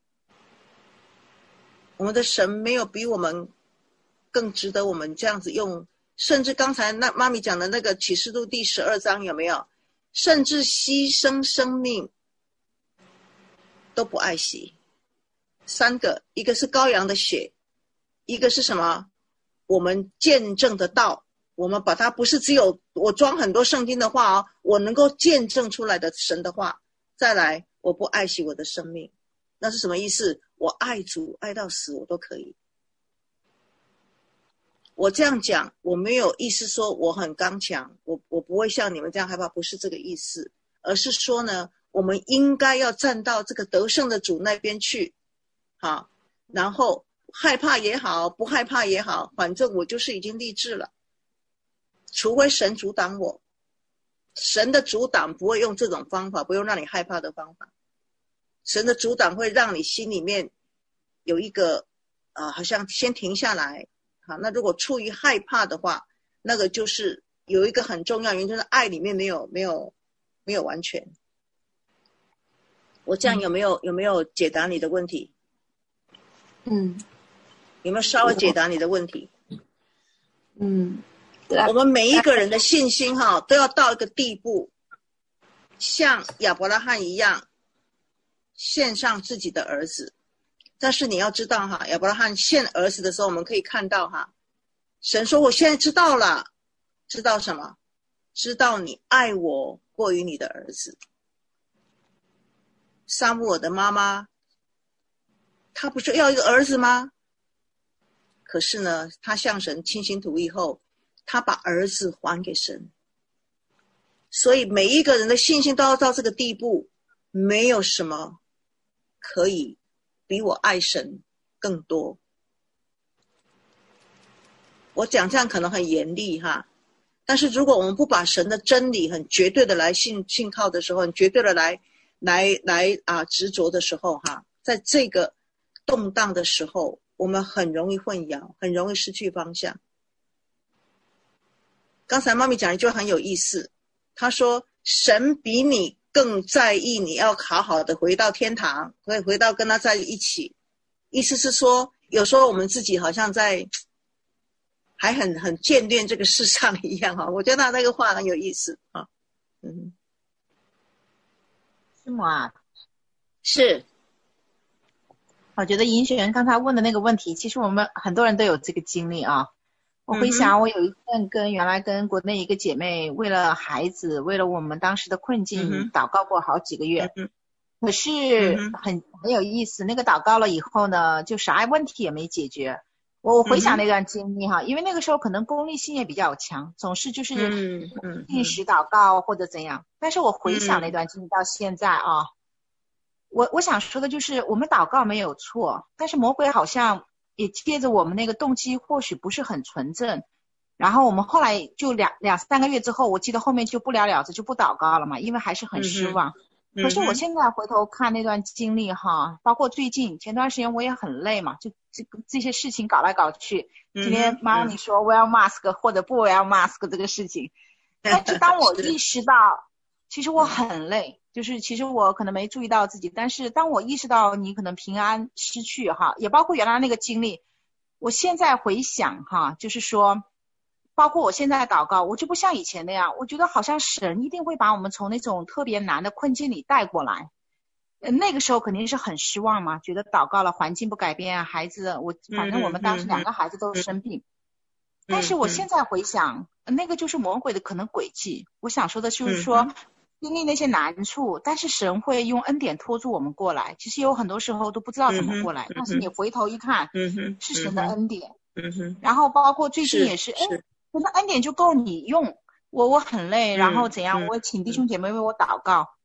我们的神没有比我们更值得我们这样子用，甚至刚才那妈咪讲的那个启示录第十二章有没有？甚至牺牲生命都不爱惜。三个，一个是羔羊的血，一个是什么？我们见证的道，我们把它不是只有我装很多圣经的话哦，我能够见证出来的神的话。再来，我不爱惜我的生命，那是什么意思？我爱主爱到死我都可以。我这样讲，我没有意思说我很刚强，我我不会像你们这样害怕，不是这个意思，而是说呢，我们应该要站到这个得胜的主那边去，好，然后害怕也好，不害怕也好，反正我就是已经立志了，除非神阻挡我。神的阻挡不会用这种方法，不用让你害怕的方法。神的阻挡会让你心里面有一个呃，好像先停下来。好，那如果出于害怕的话，那个就是有一个很重要原因，就是爱里面没有没有没有完全。我这样有没有、嗯、有没有解答你的问题？ 嗯， 有没有稍微解答你的问题？ 嗯。 我们每一个人的信心哈，都要到一个地步，像亚伯拉罕一样，献上自己的儿子。但是你要知道哈，亚伯拉罕献儿子的时候，我们可以看到哈，神说我现在知道了，知道什么？知道你爱我过于你的儿子。撒母耳的妈妈，她不是要一个儿子吗？可是呢，她向神倾心吐意后，他把儿子还给神。所以每一个人的信心都要到这个地步，没有什么可以比我爱神更多。我讲这样可能很严厉哈，但是如果我们不把神的真理很绝对的来信信靠的时候，很绝对的来来来啊执着的时候哈，在这个动荡的时候，我们很容易混淆，很容易失去方向。刚才妈咪讲一句很有意思，她说神比你更在意你要好好的回到天堂，回回到跟他在一起。意思是说，有时候我们自己好像在还很很眷恋这个世上一样哈。我觉得他那个话很有意思啊。嗯， 师母啊， 是， 我觉得尹雪媛刚才问的那个问题，其实我们很多人都有这个经历啊。我回想我有一阵跟原来跟国内一个姐妹为了孩子，为了我们当时的困境、嗯、祷告过好几个月、嗯、可是很很有意思，那个祷告了以后呢，就啥问题也没解决。我回想那段经历哈、嗯、因为那个时候可能功利性也比较强，总是就是定时祷告或者怎样、嗯、但是我回想那段经历到现在啊、嗯、我我想说的就是我们祷告没有错，但是魔鬼好像也借着我们那个动机或许不是很纯正，然后我们后来就两两三个月之后，我记得后面就不了了之，就不祷告了嘛，因为还是很失望、嗯、可是我现在回头看那段经历哈，包括最近前段时间我也很累嘛，就这这些事情搞来搞去、嗯、今天妈妈你说 wear mask 或者不 wear mask 这个事情，但是当我意识到其实我很累，就是其实我可能没注意到自己，但是当我意识到你可能平安失去哈，也包括原来那个经历，我现在回想哈，就是说包括我现在祷告，我就不像以前那样，我觉得好像神一定会把我们从那种特别难的困境里带过来。呃，那个时候肯定是很失望嘛，觉得祷告了环境不改变，孩子我反正我们当时两个孩子都生病、嗯、但是我现在回想、嗯、那个就是魔鬼的可能诡计。我想说的就是说、嗯经历那些难处，但是神会用恩典拖住我们过来，其实有很多时候都不知道怎么过来、嗯、但是你回头一看、嗯、是神的恩典、嗯、然后包括最近也是哎，神的恩典就够你用。我我很累、嗯、然后怎样、嗯、我请弟兄姐妹为我祷告、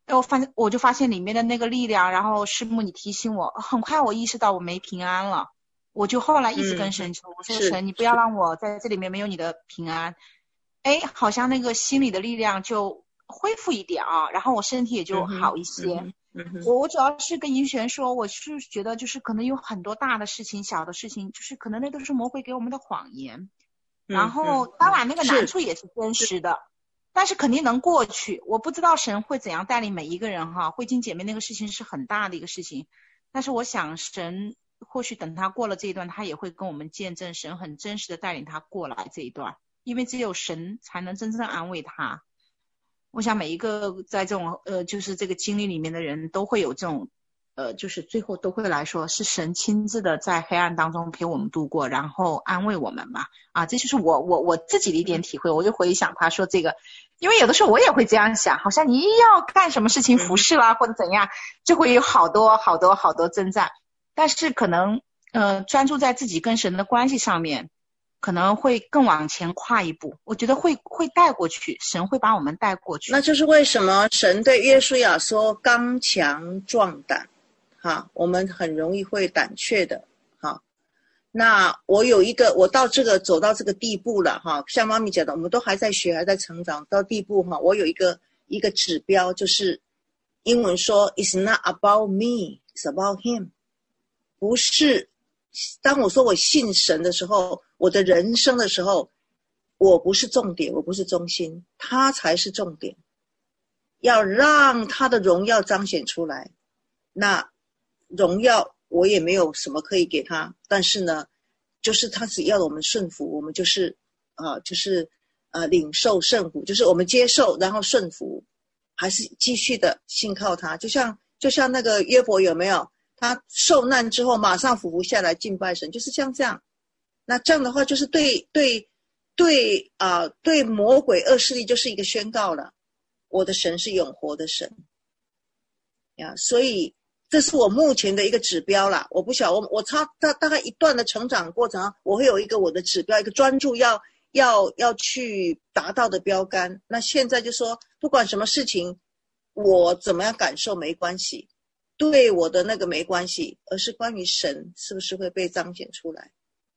哎，我发我就发现里面的那个力量，然后师母你提醒我，很快我意识到我没平安了，我就后来一直跟神求，嗯、我说神，你不要让我在这里面没有你的平安。哎，好像那个心理的力量就恢复一点啊，然后我身体也就好一些。嗯嗯嗯、我我主要是跟银璇说，我是觉得就是可能有很多大的事情、小的事情，就是可能那都是魔鬼给我们的谎言。然后当然那个难处也是真实的，但是肯定能过去。我不知道神会怎样带领每一个人哈。慧晶姐妹那个事情是很大的一个事情，但是我想神或许等他过了这一段，他也会跟我们见证神很真实的带领他过来这一段。因为只有神才能真正安慰他。我想每一个在这种呃就是这个经历里面的人都会有这种呃就是最后都会来说是神亲自的在黑暗当中陪我们度过，然后安慰我们嘛。啊，这就是我我我自己的一点体会。我就回想他说这个，因为有的时候我也会这样想，好像你要干什么事情服侍啦、嗯、或者怎样，就会有好多好多好多征战，但是可能呃专注在自己跟神的关系上面，可能会更往前跨一步，我觉得会会带过去，神会把我们带过去。 那就是为什么神对约书亚说刚强壮胆，哈，我们很容易会胆怯的，哈。那我有一个，我到这个走到这个地步了，哈，像妈咪讲的，我们都还在学，还在成长到地步，哈。我有一个一个指标，就是英文说 "It's not about me, it's about him"， 不是。当我说我信神的时候，我的人生的时候，我不是重点，我不是中心，他才是重点，要让他的荣耀彰显出来。那荣耀我也没有什么可以给他，但是呢，就是他只要我们顺服，我们就是啊、呃，就是呃领受圣福，就是我们接受，然后顺服，还是继续的信靠他。就像就像那个约伯有没有？他受难之后马上俯伏下来敬拜神，就是像这样。那这样的话就是对对对啊、呃，对魔鬼恶势力就是一个宣告了，我的神是永活的神呀。所以这是我目前的一个指标啦。我不晓我我差大大概一段的成长过程，我会有一个我的指标，一个专注要要要去达到的标杆。那现在就说不管什么事情，我怎么样感受没关系。对我的那个没关系，而是关于神是不是会被彰显出来。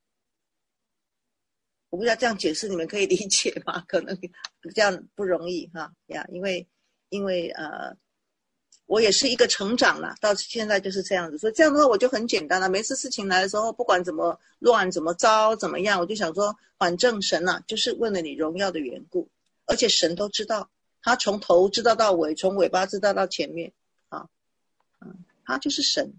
我不知道这样解释你们可以理解吗？可能这样不容易哈呀，因为因为呃，我也是一个成长了，到现在就是这样子，所以这样的话我就很简单了。每次事情来的时候，不管怎么乱怎么糟怎么样，我就想说，反正神啊，就是为了你荣耀的缘故，而且神都知道，他从头知道到尾，从尾巴知道到前面。嗯，他就是神。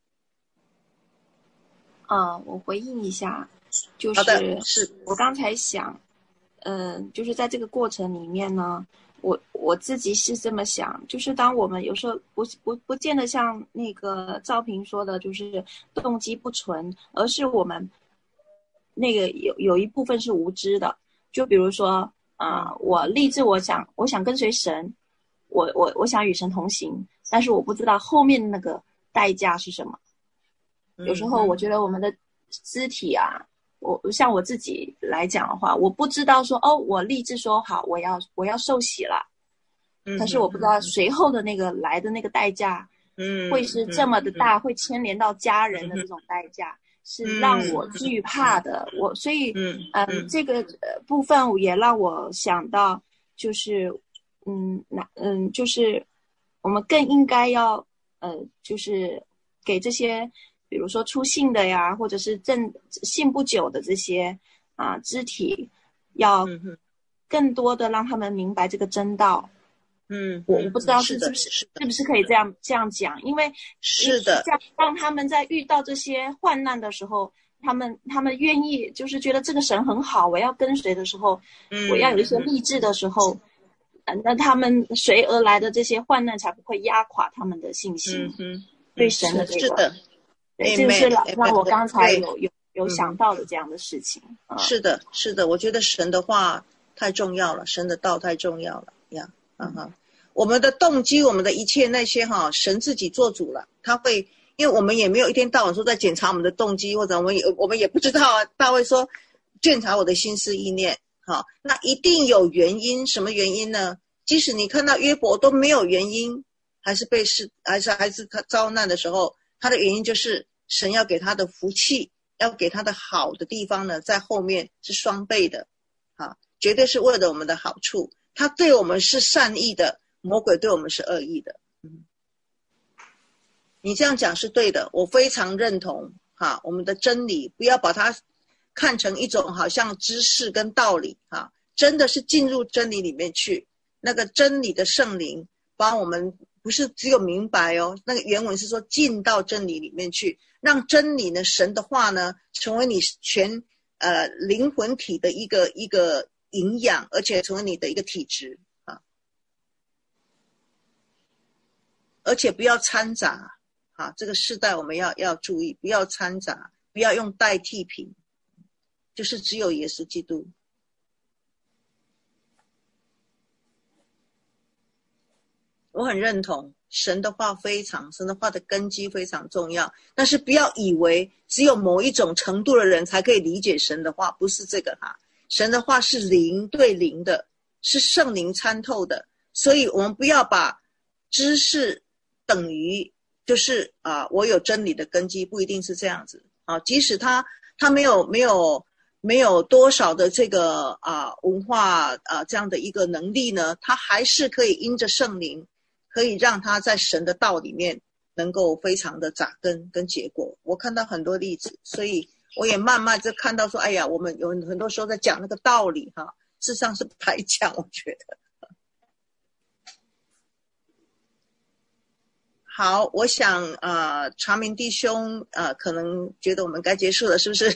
啊、呃，我回应一下，就是是我刚才想，嗯、呃，就是在这个过程里面呢，我我自己是这么想，就是当我们有时候不不不见得像那个赵平说的，就是动机不纯，而是我们那个有有一部分是无知的，就比如说啊、呃，我立志，我想我想跟随神，我我我想与神同行。但是我不知道后面的那个代价是什么。有时候我觉得我们的肢体啊，我像我自己来讲的话，我不知道说哦，我立志说好，我要我要受洗了，但是我不知道随后的那个来的那个代价，嗯，会是这么的大，会牵连到家人的这种代价，是让我惧怕的。我所以嗯嗯，这个部分也让我想到，就是嗯那嗯就是。我们更应该要，呃，就是给这些，比如说初信的呀，或者是正信不久的这些啊肢体，要更多的让他们明白这个真道。嗯，我我不知道是是不是是不是可以这样这样讲，因为是的， 这样让他们在遇到这些患难的时候，他们他们愿意就是觉得这个神很好，我要跟随的时候，嗯、我要有一些励志的时候。那他们随而来的这些患难才不会压垮他们的信心，嗯嗯、对神的这个， 是的， 对，这个是让让我刚才有有有想到的这样的事情。 嗯、是的，是的，我觉得神的话太重要了，神的道太重要了呀，嗯哼，我们的动机，我们的一切那些哈，神自己做主了，他会，因为我们也没有一天到晚说在检查我们的动机，或者我们也我们也不知道啊，大卫说检查我的心思意念。好，那一定有原因，什么原因呢？即使你看到约伯都没有原因， 还是被试，还是还是他遭难的时候，他的原因就是神要给他的福气，要给他的好的地方呢，在后面是双倍的，啊，绝对是为了我们的好处。他对我们是善意的，魔鬼对我们是恶意的。嗯，你这样讲是对的，我非常认同。哈，我们的真理不要把它看成一种好像知识跟道理，哈，真的是进入真理里面去。那个真理的圣灵帮我们，不是只有明白哦，那个原文是说进到真理里面去，让真理呢，神的话呢，成为你全呃灵魂体的一个一个营养，而且成为你的一个体质啊，而且不要掺杂啊，这个世代我们要要注意，不要掺杂，不要用代替品，就是只有耶稣基督。我很认同神的话，非常神的话的根基非常重要，但是不要以为只有某一种程度的人才可以理解神的话，不是这个哈。神的话是灵对灵的，是圣灵参透的，所以我们不要把知识等于就是啊，我有真理的根基，不一定是这样子啊。即使他他没有没有没有多少的这个啊文化啊这样的一个能力呢，他还是可以因着圣灵，可以让他在神的道里面能够非常的扎根跟结果。我看到很多例子，所以我也慢慢就看到说，哎呀，我们有很多时候在讲那个道理哈，事实上是不太讲，我觉得。好，我想呃，长明弟兄呃，可能觉得我们该结束了，是不是？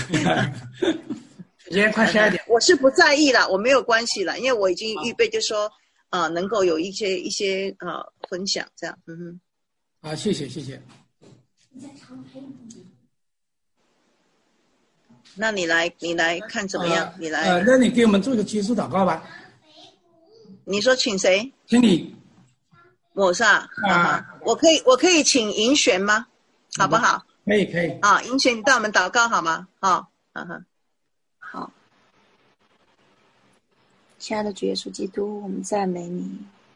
时间快十二点。 我是不在意啦，我没有关系啦，因为我已经预备就说呃，能够有一些一些呃分享这样。嗯哼。 好，谢谢谢谢。 那你来你来看怎么样？呃、你来。 呃，那你给我们做个结束祷告吧。 你说请谁？ 请你。 我是啊，啊，我可以我可以请银璇吗？好不好？ 可以可以。 啊，银璇，你带我们祷告好吗？啊，嗯哼。 好。亲爱的主耶稣基督，我们赞美你。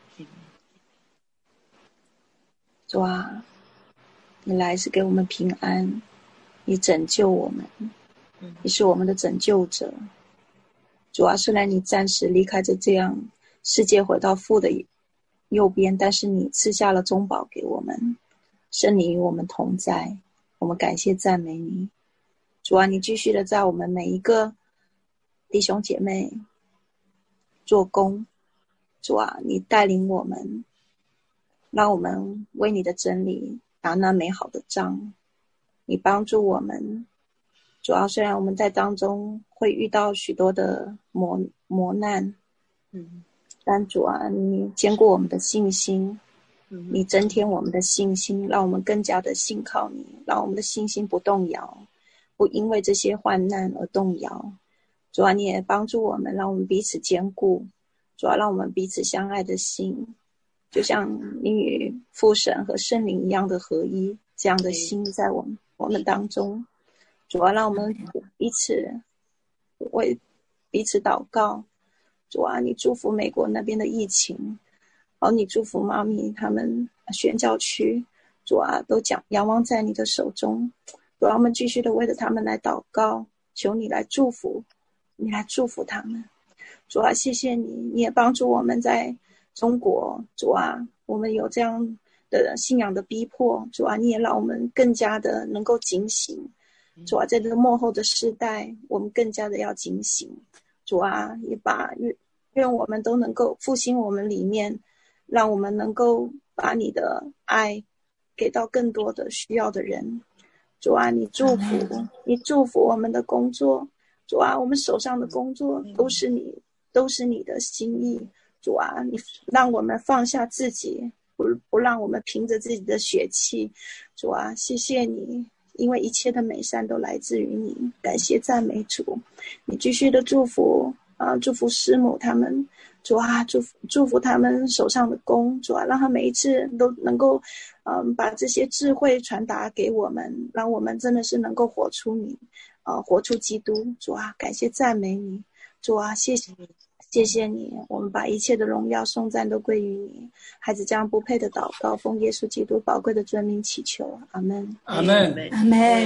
主啊，你来是给我们平安，你拯救我们，你是我们的拯救者。主啊，虽然你暂时离开这这样世界，回到父的右边，但是你赐下了中保给我们，圣灵与我们同在，我们感谢赞美你。主啊，你继续的在我们每一个弟兄姐妹做工。主啊，你带领我们，让我们为你的真理打那美好的仗。你帮助我们，主要虽然我们在当中会遇到许多的磨磨难，嗯，但主啊，你坚固我们的信心，你增添我们的信心，让我们更加的信靠你，让我们的信心不动摇，不因为这些患难而动摇。主啊，你也帮助我们，让我们彼此坚固，主啊，让我们彼此相爱的心，就像你与父神和圣灵一样的合一，这样的心在我们我们当中。主啊，让我们彼此为彼此祷告。主啊，你祝福美国那边的疫情，好，你祝福妈咪他们宣教区，主啊，都讲仰望在你的手中。主啊，我们继续的为了他们来祷告，求你来祝福，你来祝福他们。主啊，谢谢你，你也帮助我们在中国。主啊，我们有这样的信仰的逼迫，主啊，你也让我们更加的能够警醒。主啊，在这个末后的世代，我们更加的要警醒。主啊，也把愿我们都能够复兴我们里面，让我们能够把你的爱给到更多的需要的人。主啊，你祝福，你祝福我们的工作。主啊，我们手上的工作都是你，都是你的心意。主啊，你让我们放下自己，不不让我们凭着自己的血气。主啊，谢谢你，因为一切的美善都来自于你，感谢赞美主。你继续的祝福啊，祝福师母他们。主啊，祝福祝福他们手上的工。主啊，让他每一次都能够嗯，把这些智慧传达给我们，让我们真的是能够活出你，呃，活出基督。主啊，感谢赞美你。主啊，谢谢你， 谢谢你，我们把一切的荣耀颂赞都归于你。孩子将不配的祷告奉耶稣基督宝贵的尊名祈求，阿门， 阿门， 阿门。